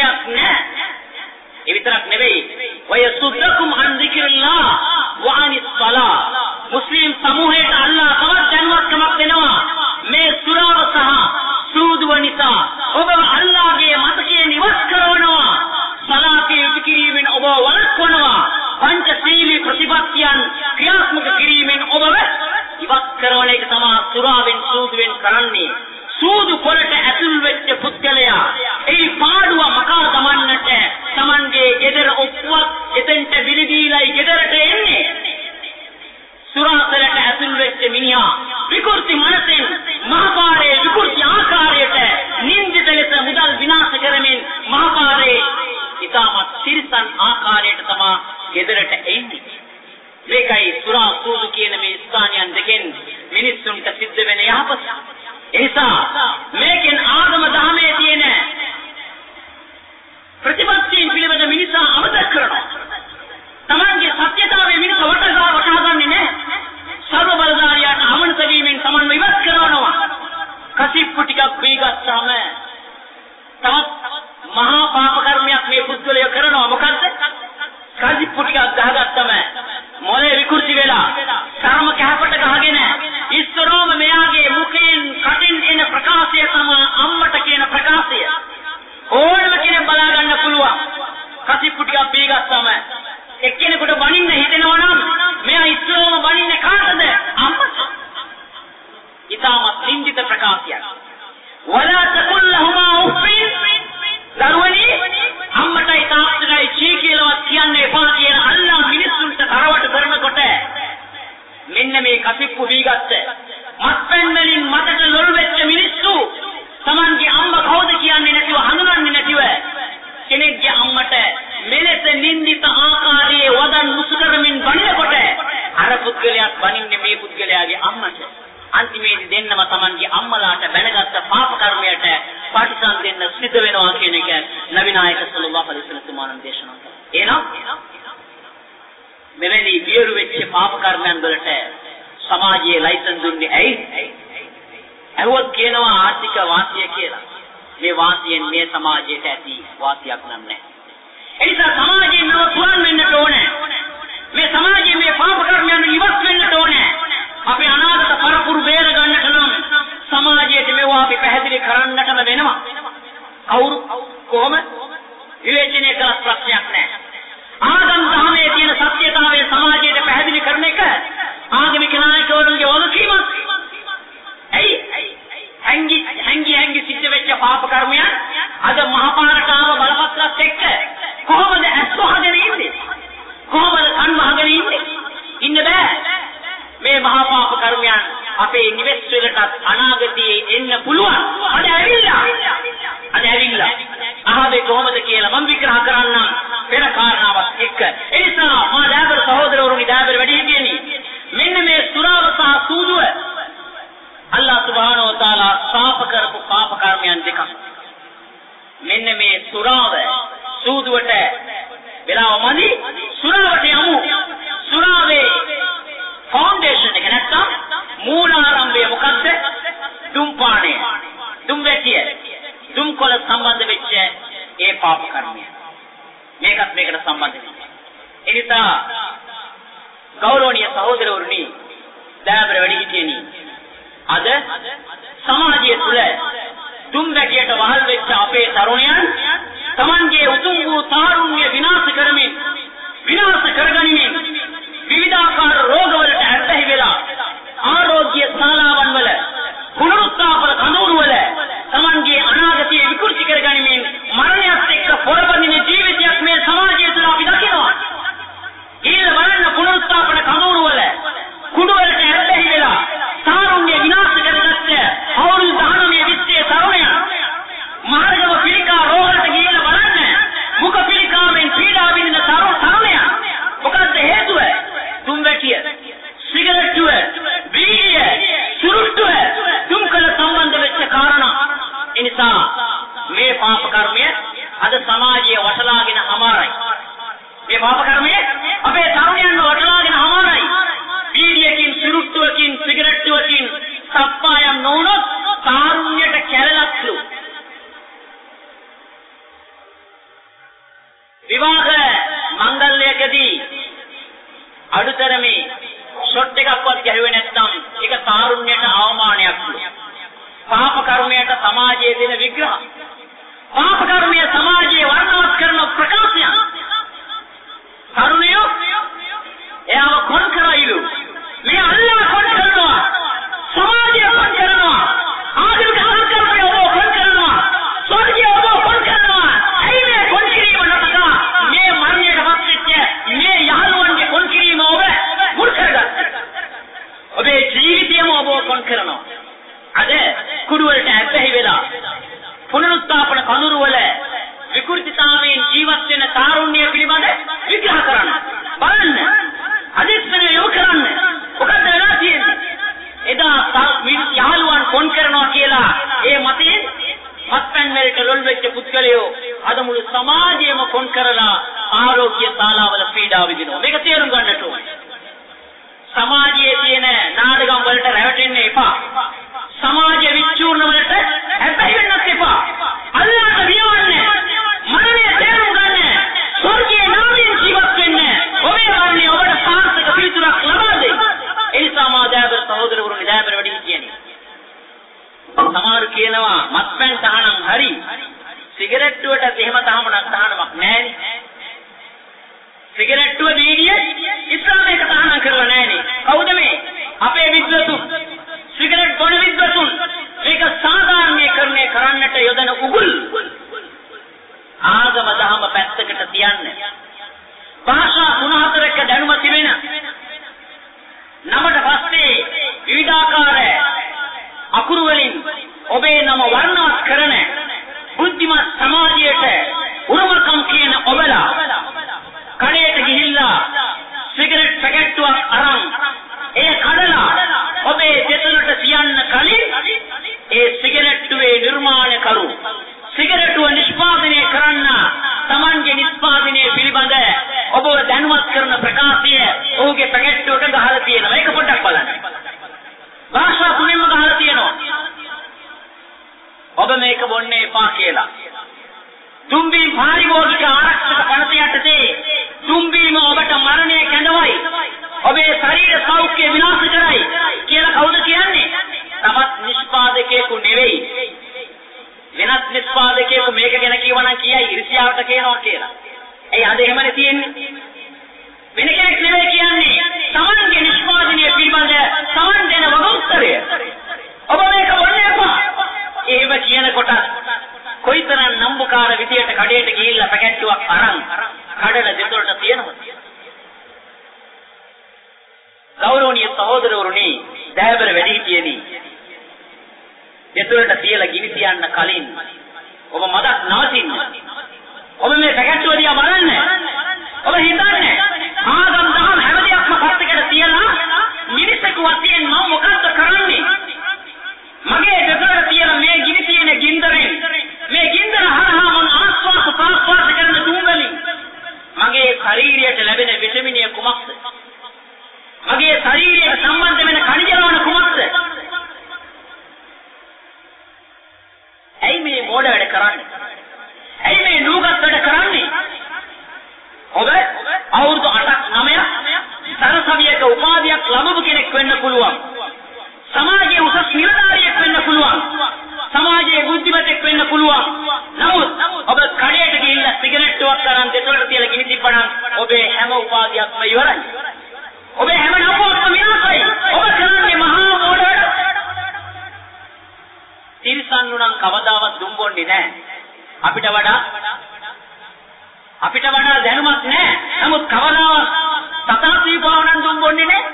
දෙයක් නැහැ. ඒ විතරක් නෙවෙයි වයසුද්දකුම් අන් දික්රිල්ලා වඅනිස් සලා මුස්ලිම් සමූහයට අල්ලාහ් තවත් දැනුවත්කමක් දෙනවා. මේ සුරාව සහ සූදුව නිසා ඔබ අල්ලාහගේ මතකයෙන් ඉවත් කරනවා. සලාතේ ඉතිකිරීමෙන් ඔබ වළක්වනවා. පංචශීලී ප්‍රතිපත්තියන් ක්‍රියාත්මක කිරීමෙන් ඔබව ඉවත් කරන එක තමයි සුරාවෙන් සූදුවෙන් කරන්නේ. සූදු පොළට ඇතුල් වෙච්ච පුද්ගලයා ඒ පාඩුව මකා දමන්නට Tamanගේ ගෙදර ඔක්කුවක් එතෙන්ට විලිදීලායි ගෙදරට එන්නේ. සුරාසලට ඇතුල් වෙච්ච මිනිහා විකෘති මනසෙන් මහපාරේ විකෘති ආකාරයට නින්දිත ලෙස මුදල් විනාශ කරමින් මහපාරේ ඉතාමත් සිරිසන් ආකාරයට තමයි ගෙදරට එන්නේ. මේකයි සුරා සූදු කියන මේ ස්ථානයන් දෙකෙන් මිනිස්සුන්ට සිද්ධ වෙන යහපත. එනිසා මේකෙන් ආගම දහමේ තියෙන ප්‍රතිපත්තීන් පිළිබඳ මිනිසා අමතක කරනවා. Tamange සත්‍යතාවයේ මිනිහ වටහා ගන්නේ නැහැ. සර්ව බලධාරියාට අමනත වීමෙන් Tamanව ඉවත් කරනවා. කසිප්පු ටිකක් බීගත්තාම තවත් මහා පාප කර්මයක් මේ පුද්ගලය කරනවා. මොකද්ද? කසිප්පු ටිකක් ගහගත්තම මොලේ විකෘති වෙලා සරම කැපට ගහගෙන ඉස්සරෝම මෙයාගේ මුඛයෙන් කටින් එන ප්‍රකාශය තමයි අම්මට කියන ප්‍රකාශය. ඕනම කෙනෙක් බලා ගන්න පුළුවන්. කසිප්පු ටිකක් බීගත්තාම එක්කෙනෙකුට බනින්න හිතෙනවා නම් මෙයා ඉස්සරෝම බනින්නේ කාටද? අම්මට. ඊටමත් නින්දිත ප්‍රකාශයක්. වලා තකුල් ලහුමා උෆ්ෆින් දරුවනි අම්මටයි තාත්තටයි චී කියලාවත් කියන්නේ එපා කියන අල්ලාහ් මිනිස්සුන්ට තරවට කරනකොට මෙන්න මේ කසිප්පු වීගත්ත මත්පැන් වලින් මතක ලොල් වෙච්ච මිනිස්සු Tamanගේ අම්මා කවුද කියන්නේ නැතිව හඳුනන්නේ නැතිව කෙනෙක්ගේ අම්මට මෙලෙස නින්දිත ආකාරයේ වදන් මුසු කරමින් බණිනකොට අර පුද්ගලයාත් බණින්නේ මේ පුද්ගලයාගේ අම්මට. අන්තිමේදී දෙන්නම Tamanගේ අම්මලාට බැනගත්ත පාප කර්මයට පාටිසන් දෙන්න සිද්ධ වෙනවා කියන එක නබි නායක සල්ලල්ලාහු අලයිහි වසල්ලම් තුමාණන් දේශනා කළා. එහෙනම් මෙවැනි වියරු වෙච්ච පාප කර්මයන් වලට සමාජයේ ලයිසන් දුන්නේ ඇයි? අහුවත් කියනවා ආර්ථික වාසිය කියලා. මේ වාසියෙන් මේ සමාජයට ඇති වාසියක් නැහැ. එනිසා සමාජයෙන් නව පුරන් වෙන්නට ඕනේ. මේ සමාජයේ මේ පාප කර්මයන් ඉවත් වෙන්නට ඕනේ. අපි අනාගත පරපුරු බේර ගන්නට නම් සමාජයේ මේවා අපි පැහැදිලි කරන්නටම වෙනවා. කවුරු කොහොම විවේචනය කළ ප්‍රශ්නයක් නැහැ. ආගම් ධර්මයේ තියෙන සත්‍යතාවය සමාජයට පැහැදිලි කරන එක ආගමික නායකවරුන්ගේ වගකීමක්. ඇයි? හැංගි සිද්ධ වෙච්ච පාප කර්මයන් අද මහපාරට ආව බලපත්‍රත් එක්ක කොහොමද ඇස් වහගෙන ඉන්නේ? කොහොමද කන් වහගෙන ඉන්නේ? ඉන්න බෑ. මේ මහා පාප කර්මයන් අපේ නිවෙස් වලට අනාගතයේ එන්න පුළුවන්. අද ඇවිල්ලා. අහබේ කොහොමද කියලා මම විග්‍රහ කරන්නම් වෙන කාරණාවක් එක්ක. ඒ නිසා මා දාබර සහෝදරවරුනි දාබර වැඩි හිටියනි. මෙන්න මේ සුරාව සහ සූදුව අල්ලාහ් සුබ්හානහු වතාලා සාප කරපු පාප කර්මයන් දෙකක්. මෙන්න මේ සුරාව සූදුවට වෙලාව මදි. සුරාවට යමු. සුරාවේ ෆවුන්ඩේෂන් එක නැත්තම් මූලාරම්භය මොකද්ද? දුම්පාණය, දුම්වැටිය, දුම්කොළ සම්බන්ධ වෙච්ච ඒ පාප කර්මය. මේකත් මේකට සම්බන්ධ වෙනවා. ඒ නිසා ගෞරවනීය සහෝදරවරුනි, දාබර වැඩි හිටියනි. අද සමාජය තුළ දුම්වැටියට වහල් වෙච්ච අපේ තරුණයන් Tamanගේ උතුම් වූ තාරුණ්‍ය විනාශ කරගනිමින් විවිධාකාර රෝගවලට ඇබ්බැහි වෙලා ආරෝග්‍ය ශාලාවන් වල පුනරුත්ථාපන කඳවුරු වල Tamanගේ අනාගතය විකෘති කරගනිමින් මරණයත් එක්ක පොරබදින ජීවිතයක් මේ සමාජය තුළ අපි දකිනවා. ඊළ බලන්න පුනරුත්ථාපන කඳවුරු වල කුඩු වලට ඇබ්බැහි වෙලා තාරුණ්‍ය විනාශ කරගත්ත අවුරුදු 19-20 තරුණයන් මාර්ගව පිළිකා රෝගවලට ගිහිල්ලා බලන්න මුඛ පිළිකාවෙන් පීඩා විඳින තරුණයන් මොකද්ද හේතුව? දුම්වැටිය, සිගරට්ටුව, බීඩිය, සුරුට්ටුව, දුම්කල සම්බන්ධ වෙච්ච කාරණා. ඒ නිසා මේ පාප කර්මය අද සමාජයේ වටලාගෙන අමාරයි. මේ පාප කර්මය අපේ තරුණයන්ව වටලාගෙන අමාරයි. බීඩියකින්, සුරුට්ටුවකින්, සිගරට්ටුවකින් සප්පායම් නොවුනොත් තාරුණ්‍යයට කැළලක්ලු. විවාහ මංගල්‍යයකදී අඩුතරමේ ෂොට් එකක්වත් ගැහුවේ නැත්නම් ඒක තාරුණ්‍යයට අවමානයක්. පාප කර්මයට සමාජයේ දෙන විග්‍රහ. පාප කර්මය සමාජයේ වර්ණවත් කරන ප්‍රකාශය. තරුණයෝ එයාව කොන් කරයිලු. මේ අල්ලාහ කොන් කරනවා. සමාජය කොන් කරනවා. ආගමික සංකල්පය කොන් කරනවා. ස්වර්ගය කොන් කරනවා. ඇයි මේ කොන් කිරීම නැතක මේ මරණයට පත්වෙච්ච මේ යහළුවන්ගේ කොන් කිරීම ඔබ මුල් කරගත්තා. ඔබේ ජීවිතයම ඔබ කොන් කරනවා. අද කුඩුවලට ඇබ්බැහි වෙලා පුනරුත්ථාපන කඳුරු වල විකෘතිතාවයෙන් ජීවත් වෙන තාරුණ්‍ය පිළිබඳ විග්‍රහ කරන්න. බලන්න. අදිස්ත්‍රය යොමු කරන්න. මොකද වෙලා තියෙන්නේ? එදා යහළුවන් කොන් කරනවා කියලා ඒ මතයෙන් මත්පැන් වලට ලොල් වෙච්ච පුද්ගලයෝ අද මුළු සමාජයම කොන් කරලා ආරෝග්‍ය ශාලාවල පීඩා විඳිනවා. මේක තේරුම් ගන්නට ඕනේ. සමාජයේ තියෙන නාඩගම් වලට රැවටෙන්න එපා. සමාජ විචූර්ණ වලට හැබැයි වෙන්නත් එපා. අල්ලාහට වියවන්නේ. මරණය තේරුම් ගන්න. ස්වර්ගයේ නාමයෙන් ජීවත් වෙන්න. ඔබේ මරණය ඔබට සාර්ථක පිළිතුරක් ලබා දෙයි. ඒ නිසා මා දයාබර සහෝදරවරුනි දයාබර වැඩි කියන්නේ. සමහර කියනවා මත්පැන් තහනම් හරි. සිගරට්ටුවට එහෙම තහමනක් තහනමක් නැහැ. සිගරට්ටුව බීඩිය ඉස්ලාමයට තහනම් කරලා නැහැනේ. කවුද මේ? අපේ විද්වතුන්. සිගරට් බොන විද්වතුන්. මේක සාධාරණීකරණය කරන්නට යොදන උගුල්. ආගම දහම පැත්තකට තියන්න. භාෂා 3-4ක දැනුම තිබෙන. නමට පස්සේ විවිධාකාර අකුරු වලින් ඔබේ නම වර්ණවත් කරන බුද්ධිමත් සමාජයට උරුමකම් කියන ඔබලා කඩේට ගිහිල්ලා සිගරට් පැකට්ටුවක් අරන් ඒ කඩලා ඔබේ දෙතුලට තියන්න කලින් ඒ සිගරට්ටුවේ නිර්මාණකරු සිගරට්ටුව නිෂ්පාදනය කරන්න Tamange නිෂ්පාදනය පිළිබඳ ඔබ දැනුවත් කරන ප්‍රකාශය ඔහුගේ පැකට්ටුවට ගහලා තියෙනවා. මේක පොඩ්ඩක් බලන්න. භාෂා තුනෙන්ම ගහලා තියෙනවා. ඔබ මේක බොන්නේ එපා කියලා. දුම්බී පාරිභෝගික ආරක්ෂක පනත යටතේ දුම්බීම ඔබට මරණය කැඳවයි. ඔබේ ශරීර සෞඛ්‍ය විනාශ කරයි කියලා කවුද කියන්නේ? තමත් නිෂ්පාදකයෙකු නෙවෙයි. වෙනත් නිෂ්පාදකයෙකු මේක ගැන කියවනම් කියයි ඉරිසියාවට කියනවා කියලා. ඒ අද එහෙමනේ තියෙන්නේ. වෙන කෙනෙක් නෙවෙයි කියන්නේ. Tamange නිෂ්පාදනය පිළිබඳ Taman දෙන වගඋත්තරය. ඔබ මේක බොන්නේ එපා. එහෙම කියනකොට කොයිතරම් නම්බුකාර විදියට කඩේට ගිහිල්ලා පැකට්ටුවක් අරන් කඩන දෙතොලට තියෙනවද? ගෞරවනීය සහෝදරවරුනි, දයාබර වැඩිහිටියනි, දෙතොලට තියලා ගිනි තියන්න කලින් ඔබ මදක් නවතින්න. ඔබ මේ පැකට්ටුව දිහා බලන්න. ඔබ හිතන්නේ ආගම් දහම් හැම දෙයක්ම පැත්තකට තියලා මිනිස්සු වශයෙන් මම මොකද්ද කරන්නේ? මගේ දෙතොලට තියලා මේ ගිනි තියෙන ගින්දරෙන් මේ ගින්දර හරහා මම ආස්වාද ප්‍රාස්වාද කරන දුම්වලින් මගේ ශරීරයට ලැබෙන විටමිනය කුමක්ද? මගේ ශරීරයට සම්බන්ධ වෙන ඛනිජ ලවණ කුමක්ද? ඇයි මේ මෝඩ වැඩ කරන්නේ? ඇයි මේ නූගත් වැඩ කරන්නේ? ඔබ අවුරුදු 8ක් 9ක් සරසවියක උපාධියක් ලැබුව කෙනෙක් වෙන්න පුළුවන්. සමාජයේ උසස් නිලධාරියෙක් වෙන්න පුළුවන්. සමාජයේ බුද්ධිමතෙක් වෙන්න පුළුවන්. නමුත් ඔබ කඩේට ගිහිල්ලා සිගරට්ටුවක් අරන් දෙතොලට තියලා ගිනි තිබ්බනම් ඔබේ හැම උපාධියක්ම ඉවරයි. ඔබේ හැම නපුවක්ම විනාශයි. ඔබ කරන්නේ මහා මෝඩ වැඩ. තිරිසන්නු නම් කවදාවත් දුම් බොන්නේ නැහැ. අපිට වඩා දැනුමක් නැහැ. නමුත් කවදාවත් තථාගතයන් නම් දුම් බොන්නේ නැහැ.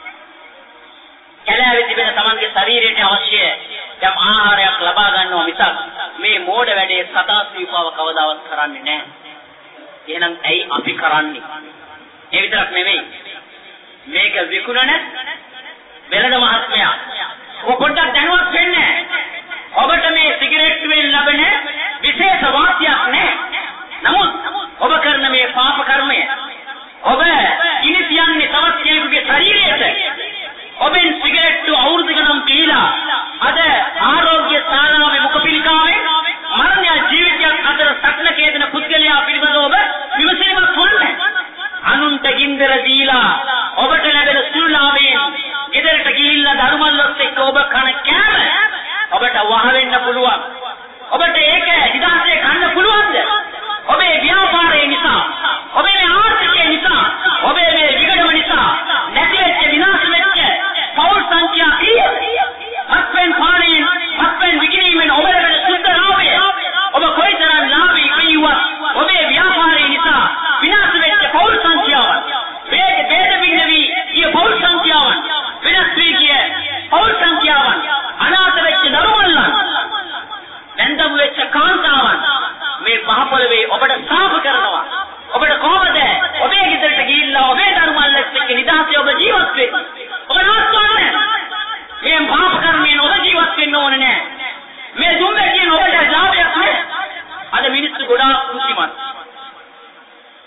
කැලෑවේ තිබෙන Tamange ශරීරයට අවශ්‍ය යම් ආහාරයක් ලබා ගන්නවා මිසක් මේ මෝඩ වැඩේ සතාස්වීපාව කවදාවත් කරන්නේ නැහැ. එහෙනම් ඇයි අපි කරන්නේ? ඒ විතරක් නෙමෙයි. මේක විකුණන වෙළඳ මහත්මයා ඔබ පොඩ්ඩක් දැනුවත් වෙන්න. ඔබට මේ සිගරට්ටුවෙන් ලැබෙන විශේෂ වාසියක් නැහැ. නමුත් ඔබ කරන මේ පාප කර්මය ඔබ ඉනි තියන්නේ තවත් කෙනෙකුගේ ශරීරයට. ඔබෙන් සිගරට්ටු අවුරුදු ගණන් පීලා අද ආරෝග්‍ය ශාලාවේ මුඛ පිළිකාවේ මරණය ජීවිතයක් අතර සටන කේදන පුද්ගලයා පිළිබඳව ඔබ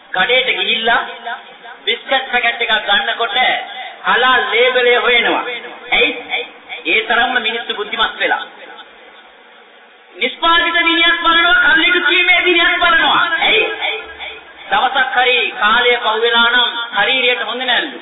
කඩේට ගිහිල්ලා බිස්කට් පැකට් එකක් ගන්නකොට හලාල් ලේබලේ හොයනවා. ඇයි? ඒ තරම්ම මිනිස්සු බුද්ධිමත් වෙලා. නිෂ්පාදිත විනයක් බලනවා, කල්ලික කීමේ විනයක් බලනවා. ඇයි? දවසක් හරි කාලය පහු වෙලා නම් ශරීරයට හොඳ නැල්ලු.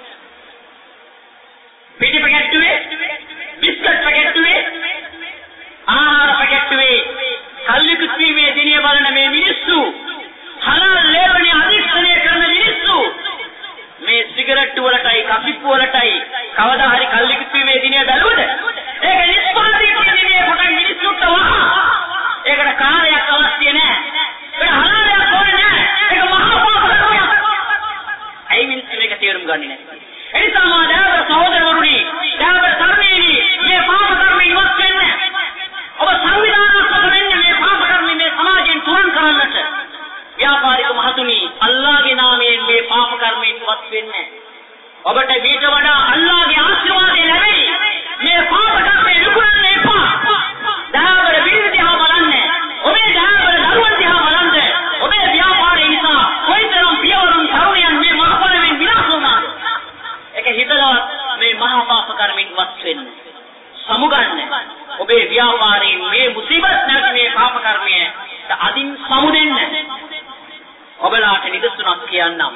පිටි පැකට්ටුවේ, බිස්කට් පැකට්ටුවේ, ආහාර පැකට්ටුවේ කල්ලික කීමේ දිනිය බලන මේ මිනිස්සු හලාල් ලේබලේ අධිෂ්ඨානය කරන මිනිස්සු මේ සිගරට් වලටයි කපිප්පු වලටයි කවදා හරි කල්ලික කීමේ දිනිය බැලුවද? ඒක නිෂ්පාදිත දිනිය කොටන් මිනිස්සුන්ට වහා. ඒකට කාර්යයක් අවශ්‍ය නැහැ. ඒක හලාලයක් ඕනේ නැහැ. ඒක මහා පාපයක්. ඇයි මිනිස්සු මේක තේරුම් ගන්නේ නැහැ? එනිසා මා දයාවර සහෝදරවරුනි, දයාවර ධර්මයේනි මේ පාප කර්ම ඉවත් වෙන්නේ. ඔබ සංවිධානාත්මක වෙන්නේ මේ පාප කර්ම මේ සමාජයෙන් තුරන් කරන්නට. ව්‍යාපාරික මහතුනි, අල්ලාහගේ නාමයෙන් මේ පාප කර්මයෙන් ඉවත් වෙන්නේ. ඔබට ඊට වඩා අල්ලාහගේ ආශිර්වාදය ලැබෙයි. මේ පාප කර්මය විකුණන්න එපා. දයාවර බිරිඳ දිහා බලන්න. ඔබේ දයාවර දරුවන් දිහා බලන්න. ඔබේ ව්‍යාපාරය නිසා කොයිතරම් පියවරුන් තරුණයන් මේ මහපොළවෙන් විනාශ වුණාද? ඒක හිතලවත් මේ මහා පාප කර්මයෙන් ඉවත් වෙන්න. සමුගන්න. ඔබේ ව්‍යාපාරයෙන් මේ මුසීබත් නැති මේ පාප කර්මය අදින් සමුදෙන්න. ඔබලාට නිදසුනක් කියන්නම්.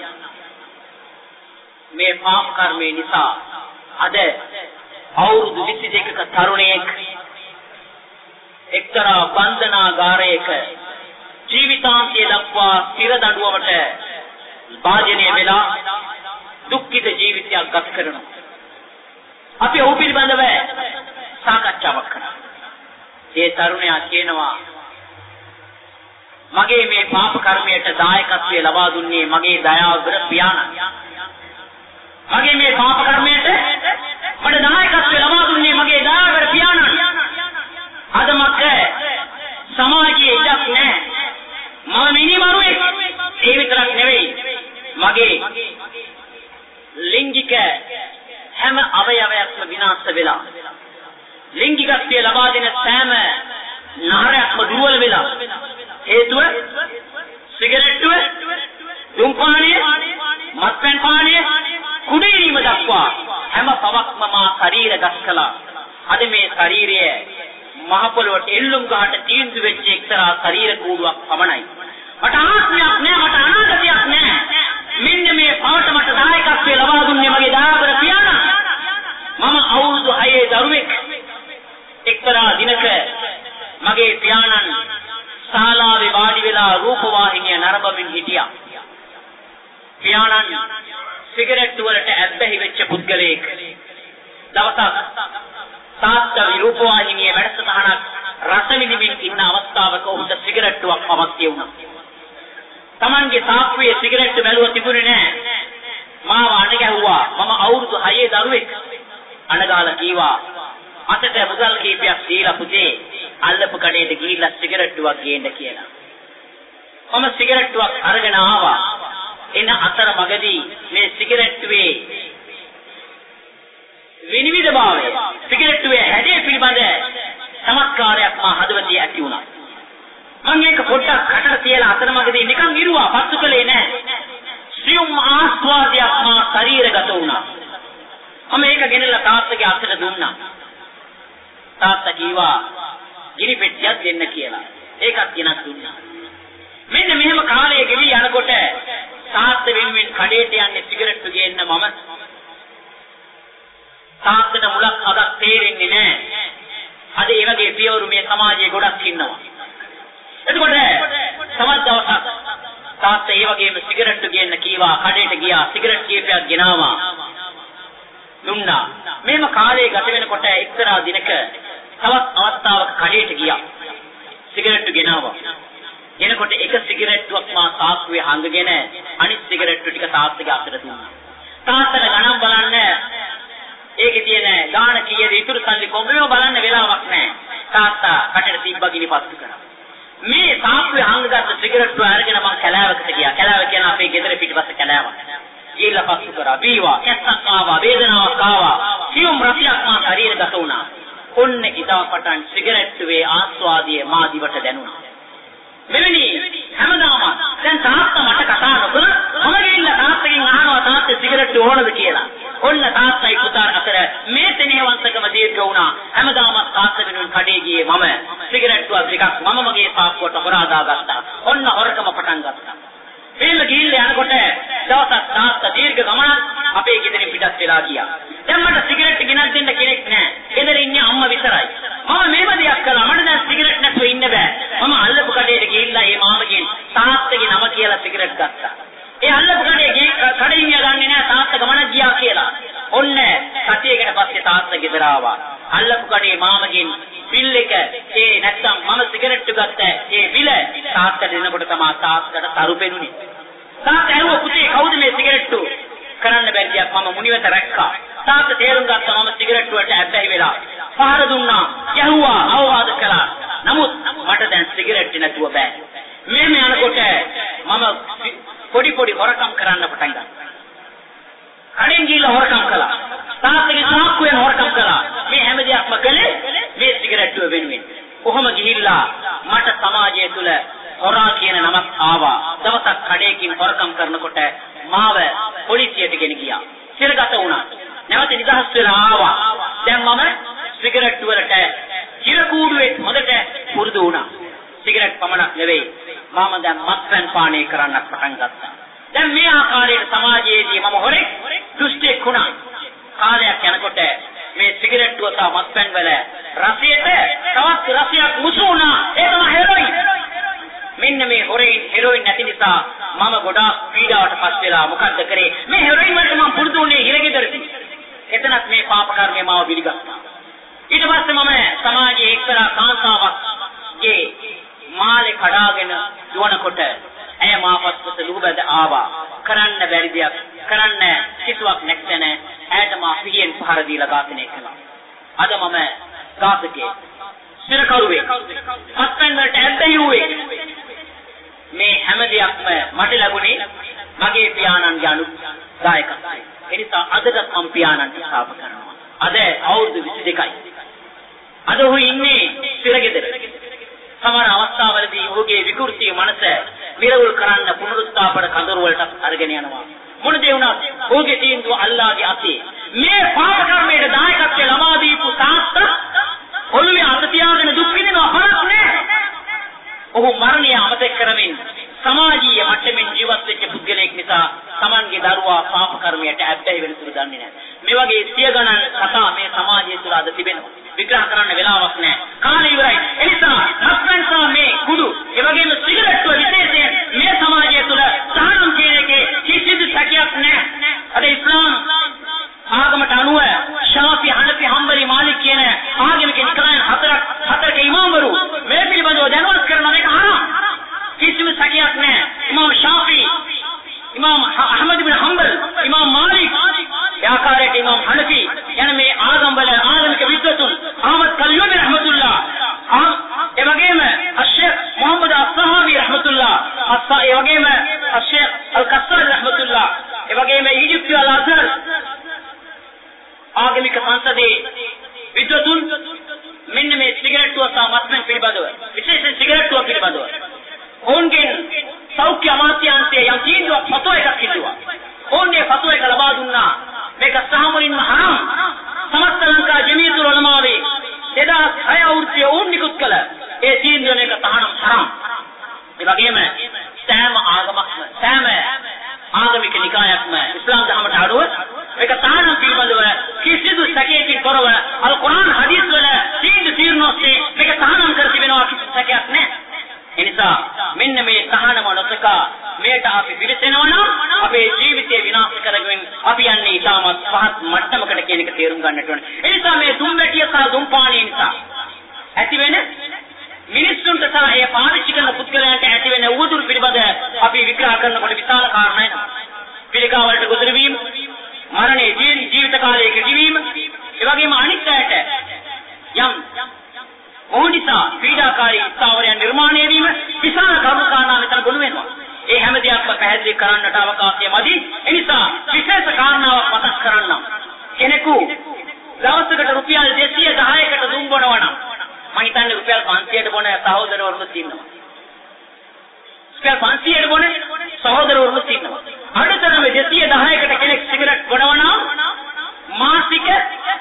මේ පාප කර්මය නිසා අද අවුරුදු 22ක තරුණයෙක් එක්තරා බන්ධනාගාරයක ජීවිතාන්තය දක්වා ස්ථිර දඬුවමට භාජනය වෙලා දුක්ඛිත ජීවිතයක් ගත කරනවා. අපි ඔහු පිළිබඳව සාකච්ඡාවක් කරනවා. ඒ තරුණයා කියනවා, මගේ මේ පාප කර්මයට දායකත්වය ලබා දුන්නේ මගේ දයාවර පියාණන්. මගේ මේ පාප කර්මයට මට දායකත්වය ලබා දුන්නේ මගේ දයාවර පියාණන්. අද මට සමාජයේ ඉඩක් නැහැ. මම මිනිමරුවෙක්. ඒ විතරක් නෙවෙයි, මගේ ලිංගික හැම අවයවයක්ම විනාශ වෙලා, ලිංගිකත්වය ලබා දෙන සෑම නහරයක්ම දුර්වල වෙලා. හේතුව සිගරට්ටුව, දුම්පානය, මත්පැන් පානය, කුඩේරීම දක්වා හැම පවක්ම මා ශරීරගත කළා. අද මේ ශරීරය මහ පොළොවට එල්ලුම් ගහට තීන්දුව වෙච්ච එක්තරා ශරීර කූඩුවක් පමණයි. මට ආත්මයක් නැහැ, මට අනාගතයක් නැහැ. මෙන්න මේ පවට මට දායකත්වය ලබා දුන්නේ මගේ දයාවර පියාණන්. මම අවුරුදු 6 දරුවෙක්. එක්තරා දිනක මගේ පියාණන් ශාලාවේ වාඩි වෙලා රූපවාහිනිය නරඹමින් හිටියා. පියාණන් සිගරට් වලට ඇබ්බැහි වෙච්ච පුද්ගලයෙක්. දවසක් තාත්තා රූපවාහිනියේ වැඩසටහනක් රස විඳින්මින් ඉන්න අවස්ථාවක ඔහුට සිගරට්ටුවක් අවශ්‍ය වුණා. Tamange තාප්පුවේ සිගරට් බැලුව තිබුණේ නැහැ. මාව අණ ගැහුවා. මම අවුරුදු 6 දරුවෙක්. අණගාලා කීවා, අතට මුදල් කීපයක් දීලා පුතේ අල්ලපු කඩේට ගිහිල්ලා සිගරට්ටුවක් ගේන්න කියලා. මම සිගරට්ටුවක් අරගෙන ආවා. එන අතර මගදී මේ සිගරට්ටුවේ විනිවිදභාවය, සිගරට්ටුවේ හැඩය පිළිබඳ චමත්කාරයක් මා හදවතේ ඇති වුණා. මම ඒක පොඩ්ඩක් කටට තියලා අතර මගදී නිකන් ඉරුවා, පත්තු කළේ නැහැ. සියුම් ආස්වාදයක් මා ශරීරගත වුණා. මම ඒක ගෙනල්ලා තාත්තගේ අතට දුන්නා. තාත්තා කිව්වා ගිනි පෙට්ටියක් දෙන්න කියලා. ඒකත් ගෙනත් දුන්නා. මෙන්න මෙහෙම කාලය ගෙවි යනකොට තාත්තා වෙනුවෙන් කඩේට යන්නේ සිගරට් ගේන්න මම. තාත්තට මුලක් අදක් තේරෙන්නේ නැහැ. අද ඒ වගේ පියවරු මේ සමාජයේ ගොඩක් ඉන්නවා. එතකොට සමහර දවසක් තාත්තා ඒ වගේම සිගරට් ගේන්න කීවා, කඩේට ගියා, සිගරට් කීපයක් ගෙනාවා. දුන්නා. මේම කාලේ ගත වෙනකොට එක්තරා දිනක තවත් අවස්ථාවක කඩේට ගියා. සිගරට් ගෙනාවා. එනකොට එක සිගරට්ටුවක් මා තාප්පුවේ හංගගෙන අනිත් සිගරට්ටු ටික තාත්තගේ අතට දුන්නා. තාත්තට ගණන් බලන්න ඒකේ තියෙන ගාණ කීයද ඉතුරු සල්ලි කොහොමද බලන්න වෙලාවක් නැහැ. තාත්තා කටට තිබ්බ ගිනි පත්තු කරා. මේ තාප්පුවේ හංගගත්ත සිගරට්ටුව අරගෙන මම කැලෑවකට ගියා. කැලෑව කියන අපේ ගෙදර පිටිපස්ස කැලෑවක්. ගිහිල්ලා පත්තු කරා. බීවා, කැස්සක් ආවා, වේදනාවක් ආවා. සියුම් රසයක් මා ශරීරගත වුණා. ඔන්න ඉදා පටන් සිගරට්ටුවේ ආස්වාදය මා දිවට දැනුණා. මෙවැනි හැමදාම දැන් තාත්තා මට කතා නොකරන අතර මේ තෙනේවන්තකම දීර්ඝ වුණා. හැමදාම තාත්ත වෙනුවෙන් කඩේ ගියේ මම සිගරට්ටුවක් ටිකක් මම මගේ සාක්කුවට හොරා දාගත්තා. ඔන්න හොරකම පටන් ගත්තා. එහෙම ගිහිල්ලා යනකොට දවසක් තාත්තා දීර්ඝ ගමනක් අපේ ගෙදරින් පිටත් වෙලා ගියා. දැන් මට සිගරට් ගෙනත් දෙන්න කෙනෙක් නැහැ. ගෙදර ඉන්නේ අම්මා විතරයි. මම මේව දෙයක් කළා. මට දැන් සිගරට් නැතුව ඉන්න බෑ. මම අල්ලපු කඩේට ගිහිල්ලා ඒ මාමගෙන් තාත්තගේ නම කියලා සිගරට් ගත්තා. ඒ අල්ලපු කඩේ කඩින් ගන්නේ නැහැ තාත්තා ගමනක් ගියා කියලා. ඔන්න සතියකට පස්සේ තාත්තා ගෙදර ආවා. අල්ලපු කඩේ මාමගෙන් බිල් එක නැත්තම් මම සිගරට් ගත්ත ඒ බිල තාත්තට දෙනකොට තමයි තාත්තට තරු පෙනුනේ. තාත්තා ඇහුවා පුතේ කවුද මේ සිගරට්ටු කරන්න බැරියක් මම මුනිවට රැක්කා. තාත්තා තේරුම් ගත්තා මම සිගරට් වලට ඇබ්බැහි වෙලා. පහර දුන්නා, යහුවා, අවවාද කළා. නමුත් මට දැන් සිගරට් නැතුව බෑ. මෙහෙම යනකොට මම පොඩි හොරකම් කරන්න පටන් ගත්තා. කඩෙන් ගිහලා හොරකම් කළා. තාත්තගේ සාක්කුවෙන් හොරකම් කළා. මේ හැම දෙයක්ම කළේ මේ සිගරට්ටුව වෙනුවෙන්. කොහොම ගිහිල්ලා මට සමාජය තුල හොරා කියන නමක් ආවා. දවසක් කඩේකින් හොරකම් කරනකොට මාව පොලිසියට ගෙන ගියා. සිරගත වුණා. නැවත නිදහස් වෙලා ආවා. දැන් මම සිගරට් වලට හිරකූඩුවේ හොඳට පුරුදු වුණා. සිගරට් පමණක් නෙවෙයි මම දැන් මත්පැන් පානය කරන්නත් පටන් ගත්තා. දැන් මේ ආකාරයට සමාජයේදී මම හොරෙක් දුෂ්ටෙක් වුණා. කාලයක් යනකොට මේ සිගරට්ටුව සහ මත්පැන් වල රසයට තවත් රසයක් මුසු වුණා. ඒ තමයි හෙරොයින්. මෙන්න මේ හෙරොයින් නැති නිසා මම ගොඩාක් පීඩාවට පත් වෙලා මොකද්ද කරේ? මේ හෙරොයින් වලට මම පුරුදු වුණේ හිරගෙදරදී. එතනත් මේ පාප කර්මය මාව පිළිගත්තා. ඊට පස්සේ මම සමාජයේ එක්තරා කාන්තාවක්ගේ මාලේ කඩාගෙන දුවනකොට ඇය මාපස්සට ලුහුබැද ආවා. කරන්න බැරි දෙයක් කරන්න කිසිවක් නැක්තන ඇයට මා පිහියෙන් පහර දීලා ඝාතනය කළා. අද මම ඝාතකේ සිරකරුවේ මත්පැන් වලට ඇබ්බැහිුවේ. මේ හැම දෙයක්ම මට ලැබුණේ මගේ පියාණන්ගේ අනුදායකත්වයෙන්. ඒ නිසා අදට මම පියාණන්ට ශාප කරනවා. අද අවුරුදු 22යි. අද ඔහු ඉන්නේ සිරගෙදර. සමහර අවස්ථාවලදී ඔහුගේ විකෘති මනස මිරවුල් කරන්න පුනරුත්ථාපන කඳවුරු වලට අරගෙන යනවා. මොන දේ වුණත් ඔහුගේ තීන්දුව අල්ලාහගේ අතේ. මේ පාප කර්මයේ දායකත්වය ලබා දීපු තාත්තා ඔළුවේ අත තියාගෙන දුක් විඳිනවා හරක් නෑ. ඔහු මරණය අමතක කරමින් සමාජීය මට්ටමින් ජීවත් වෙච්ච පුද්ගලයෙක් නිසා Tamanගේ දරුවා පාප කර්මයට ඇබ්බැහි වෙන තුරු දන්නේ නැහැ. මේ වගේ සිය ගණන් කතා මේ සමාජය තුළ අද තිබෙනවා. විග්‍රහ කරන්න වෙලාවක් නැහැ. කාලය ඉවරයි. ඒ නිසා හස්බන්ඩ්සා මේ කුඩු ඒ වගේම සිගරට්ටුව විශේෂයෙන් මේ සමාජය තුළ සාහනම් කියන එකේ කිසිදු සැකයක් නැහැ. අද ඉස්ලාම් ආගමට අනුව ශාෆි, හනෆි, හම්බලි, මාලික් කියන ආගමික නිකායන් හතරක ඉමාම්වරු මේ පිළිබඳව දැනුවත් කරන එක හරහා කිසිම සැකයක් නැහැ. ඉමාම් ශාෆි, ඉමාම් අහමද් ඉබ්න් හම්බල්, ඉමාම් මාලික්, යාකාරයට ඉමාම් හනෆි යන මේ ආගම් වල ආගමික විද්වතුන් අහමද් කල්යුනි රහමතුල්ලාහ, ඒ වගේම අෂේඛ් මුහම්මද් අස්-සහාබි රහමතුල්ලාහ, ඒ වගේම අෂේඛ් අල්-කස්සාරි රහමතුල්ලාහ, ඒ වගේම ඊජිප්තු අල්-අස්හර් ආගමික සංසදේ විද්වතුන් මෙන්න මේ සිගරට්ටුව සහ මත්පැන් පිළිබඳව විශේෂයෙන් සිගරට්ටුව පිළිබඳව ඔවුන්ගේ සෞඛ්‍ය අමාත්‍යාංශයේ යම් තීන්දුවක් පතෝ එකක් හිතුවා. ඔවුන්ගේ පතෝ එක ලබා දුන්නා. මේක සාමුලින්ම හරම්. සමස්ත ලංකා ජමීයතුල් උලමාවේ 2006 අවුරුද්දේ ඔවුන් නිකුත් කළ ඒ තීන්දුව මේක තහනම් හරම්. ඒ වගේම සෑම ආගමික නිකායක්ම ඉස්ලාම් ධර්මයට අනුව මේක තහනම් පිළිබඳව කිසිදු සැකයකින් තොරව අල් කුර්ආන් හදීස් වල තීන්දුවෝස්සේ මේක තහනම් කර තිබෙනවා කිසි සැකයක් නැහැ. එනිසා මෙන්න මේ තහනම නොසකා මේට අපි පිළිසෙනවා නම් අපේ ජීවිතේ විනාශ කරගෙන අපි යන්නේ ඊටමත් පහත් මට්ටමකට කියන එක තේරුම් ගන්නට ඕනේ. එනිසා මේ දුම්බැටිය සහ දුම්පානිය නිසා ඇතිවෙන මිනිස්සුන්ට සහ ඒ පාවිච්චි කරන පුද්ගලයන්ට ඇතිවෙන උවදුරු පිළිබඳ අපි විග්‍රහ කරනකොට විශාල කාරණා එනවා. පිළිකා වලට ගොදුරු වීම, මරණයේ ජීවිත කාලයේ කෙටිවීම, ඒ වගේම අනිත් අයට යම් ඕනිසා පීඩාකාරී ස්ථාවරයන් නිර්මාණය වීම විශාල කරුණාකාරණා මෙතන ගොනු වෙනවා. ඒ හැම දෙයක්ම පැහැදිලි කරන්නට අවකාශය මදි. ඒ නිසා විශේෂ කාරණාවක් මතක් කරන්නම්. කෙනෙකු දවසකට රුපියල් 210කට දුම් බොනවා නම් මම හිතන්නේ රුපියල් 500ට බොන සහෝදරවරුත් ඉන්නවා. රුපියල් 500ට බොන සහෝදරවරුත් ඉන්නවා. අඩුතරම 210කට කෙනෙක් සිගරට් බොනවා නම් මාසික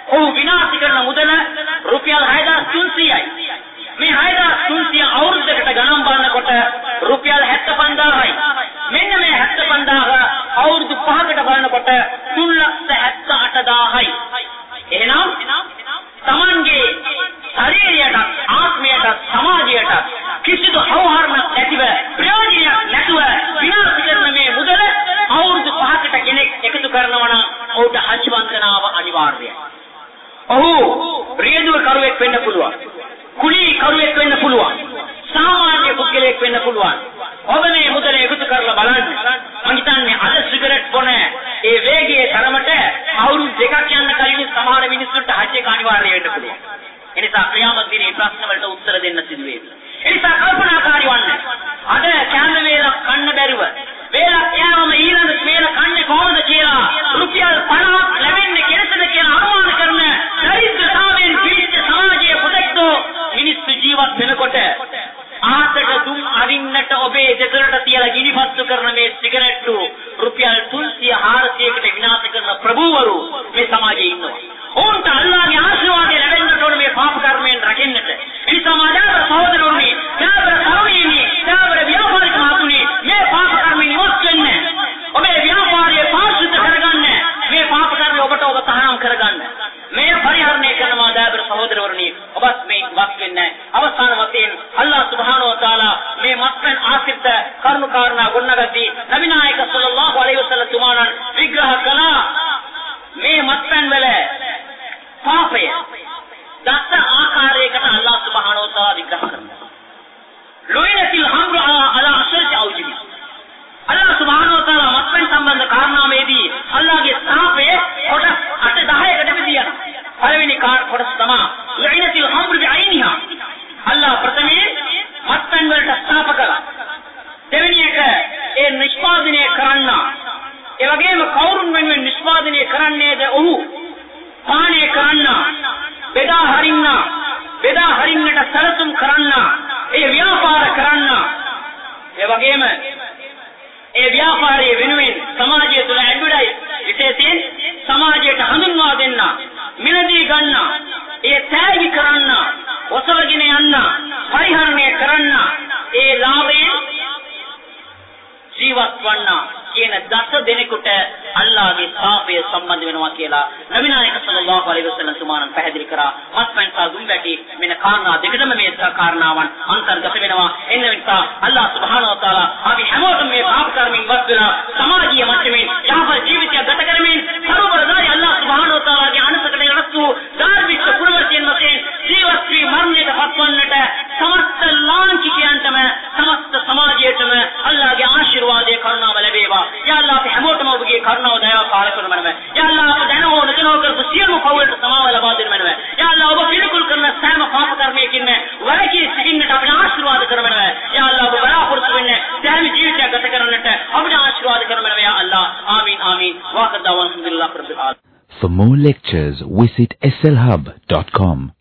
වෙන්න පුළුවන්. කුලී කරුවෙක් වෙන්න පුළුවන්. සාමාන්‍ය පුද්ගලයෙක් වෙන්න පුළුවන්. ඔබ මේ මුදල එකතු කරලා බලන්න. මම හිතන්නේ අද සිගරට් බොන ඒ වේගයේ තරමට අවුරුදු දෙකක් යන කලින් සමහර මිනිස්සුන්ට හජ් එක අනිවාර්ය වෙන්න පුළුවන්. එනිසා ක්‍රියාමත් දිනේ ප්‍රශ්න වලට උත්තර දෙන්න සිදු වේ. එනිසා කල්පනාකාරී වන්න. අද කෑම වේලක් කන්න බැරිව වේලක් කෑවම ඊළඟ වේල කන්නේ කොහොමද කියලා රුපියල් 50ක් ලැබෙන්නේ කෙලෙසද කියලා අනුමාන කරන දරිද්‍රතාවයෙන් පීඩිත සමාජයේ පොතෙක්තෝ මිනිස්සු ජීවත් වෙනකොට ආතට දුම් අරින්නට ඔබේ දෙතරට තියලා ගිනිපත්තු කරන මේ සිගරට්ටු රුපියල් 300 400කට විනාශ කරන ප්‍රභූවරු මේ සමාජයේ ඉන්නවා. ඕන්ට අල්ලාහගේ ආශිර්වාදය ලැබෙන්නට ඕන මේ පාප කර්මයෙන් රැකෙන්නට. ඒ සමාජාර සහෝදරවරුනි, ත්‍යාගර තරුණීනි, ත්‍යාගර ව්‍යාපාරික මහතුනි මේ පාප කර්මෙන් ඉවත් වෙන්න. ඔබේ ව්‍යාපාරය පාරිශුද්ධ කරගන්න. මේ පාප කර්මය ඔබට ඔබ තහනම් කරගන්න. මේ පරිහරණය කරනවා ත්‍යාගර සහෝදරවරුනි. ඔබත් මේ වත් වෙන්නේ අවසාන වශයෙන් අල්ලාහ් සුබ්හානහු වතාලා මේ මත්පැන් ආශ්‍රිත කරුණු කාරණා ගොඩනගද්දී නබි නායක සල්ලල්ලාහු අලයිහි වසල්ලම් තුමාණන් විග්‍රහ කළා මේ මත්පැන් වල පාපය දස ආකාරයකට අල්ලාහ් සුබ්හානහු වතාලා විග්‍රහ කරනවා. ලොයිනතිල් හම්රු අලා අෂර් අවජිබි. අල්ලාහ් සුබ්හානහු වතාලා මත්පැන් සම්බන්ධ කාරණාවේදී අල්ලාහගේ ස්ථාපය කොටස් 8-10කට බෙදියනවා. පළවෙනි කොටස තමයි ලොයිනතිල් හම්රු බිඅයිනිහා. අල්ලාහ් ප්‍රථමයෙන් මත්පැන් වලට ස්ථාප කළා. දෙවෙනි එක ඒ නිෂ්පාදනය කරන්න. ඒ වගේම කවුරුන් වෙනුවෙන් නිෂ්පාදනය කරන්නේද ඔහු පානය කරන්න, බෙදා හරින්නට සැලසුම් කරන්න, ඒ ව්‍යාපාර කරන්න. ඒ වගේම ඒ ව්‍යාපාරයේ වෙනුවෙන් සමාජය තුළ ඇඩ්වර්ටයිස් විශේෂයෙන් සමාජයට හඳුන්වා දෙන්න, මිලදී ගන්න, ඒ තෑගි කරන්න, ඔසවගෙන යන්න, පරිහරණය කරන්න, ඒ ලාභයෙන් ජීවත් වන්න කියන දස දෙනෙකුට අල්ලාහගේ ශාපය සම්බන්ධ වෙනවා කියලා නබි නායක සල්ලල්ලාහු අලයිහි වසල්ලම් තුමාණන් පැහැදිලි කරා. මත්පැන් සහ දුම් වැටි මෙන්න කාරණා දෙකම මේ කාරණාවන් අන්තර්ගත වෙනවා. එන්න නිසා අල්ලාහ් සුබ්හානහු වතාලා අපි හැමෝටම මේ පාප කර්මෙන් ඉවත් වෙලා සමාජීය මට්ටමින් යහපත් ජීවිතයක් ගත කරමින් සරුවරදායි අල්ලාහ් සුබ්හානහු වතාලාගේ අනුසකට යොදතු ධාර්මික කුණවර්තියන් වශයෙන් ජීවත් වී මරණයට පත්වන්නට සමස්ත ලාංකිකයන්ටම සමස්ත සමාජයටම අල්ලාහගේ ආශිර්වාදයේ කරුණාව ලැබේවා. යා අල්ලාහ් අපි හැමෝටම ඔබගේ කරුණාව දයාව පාල කරනමනම. යා අල්ලාහ් අප දැනෝ නැතනෝ කරපු සියලු පවුලට සමාව ලබා දෙන්නමනම. යා අල්ලාහ් ඔබ පිළිකුල් කරන සෑම පාප කර්මයකින්ම වරකී සිටින්නට අපිට ආශිර්වාද කරනමනම. යා අල්ලාහ් ඔබ බලාපොරොත්තු වෙන්නේ ධර්ම ජීවිතයක් ගත කරන්නට අපිට ආශිර්වාද කරනමනම. යා අල්ලාහ් ආමීන් ආමීන්. වාකදාවන් අල්හම්දුලිල්ලාහ් රබ්බිල් ආලමීන්. For more lectures, visit slhub.com.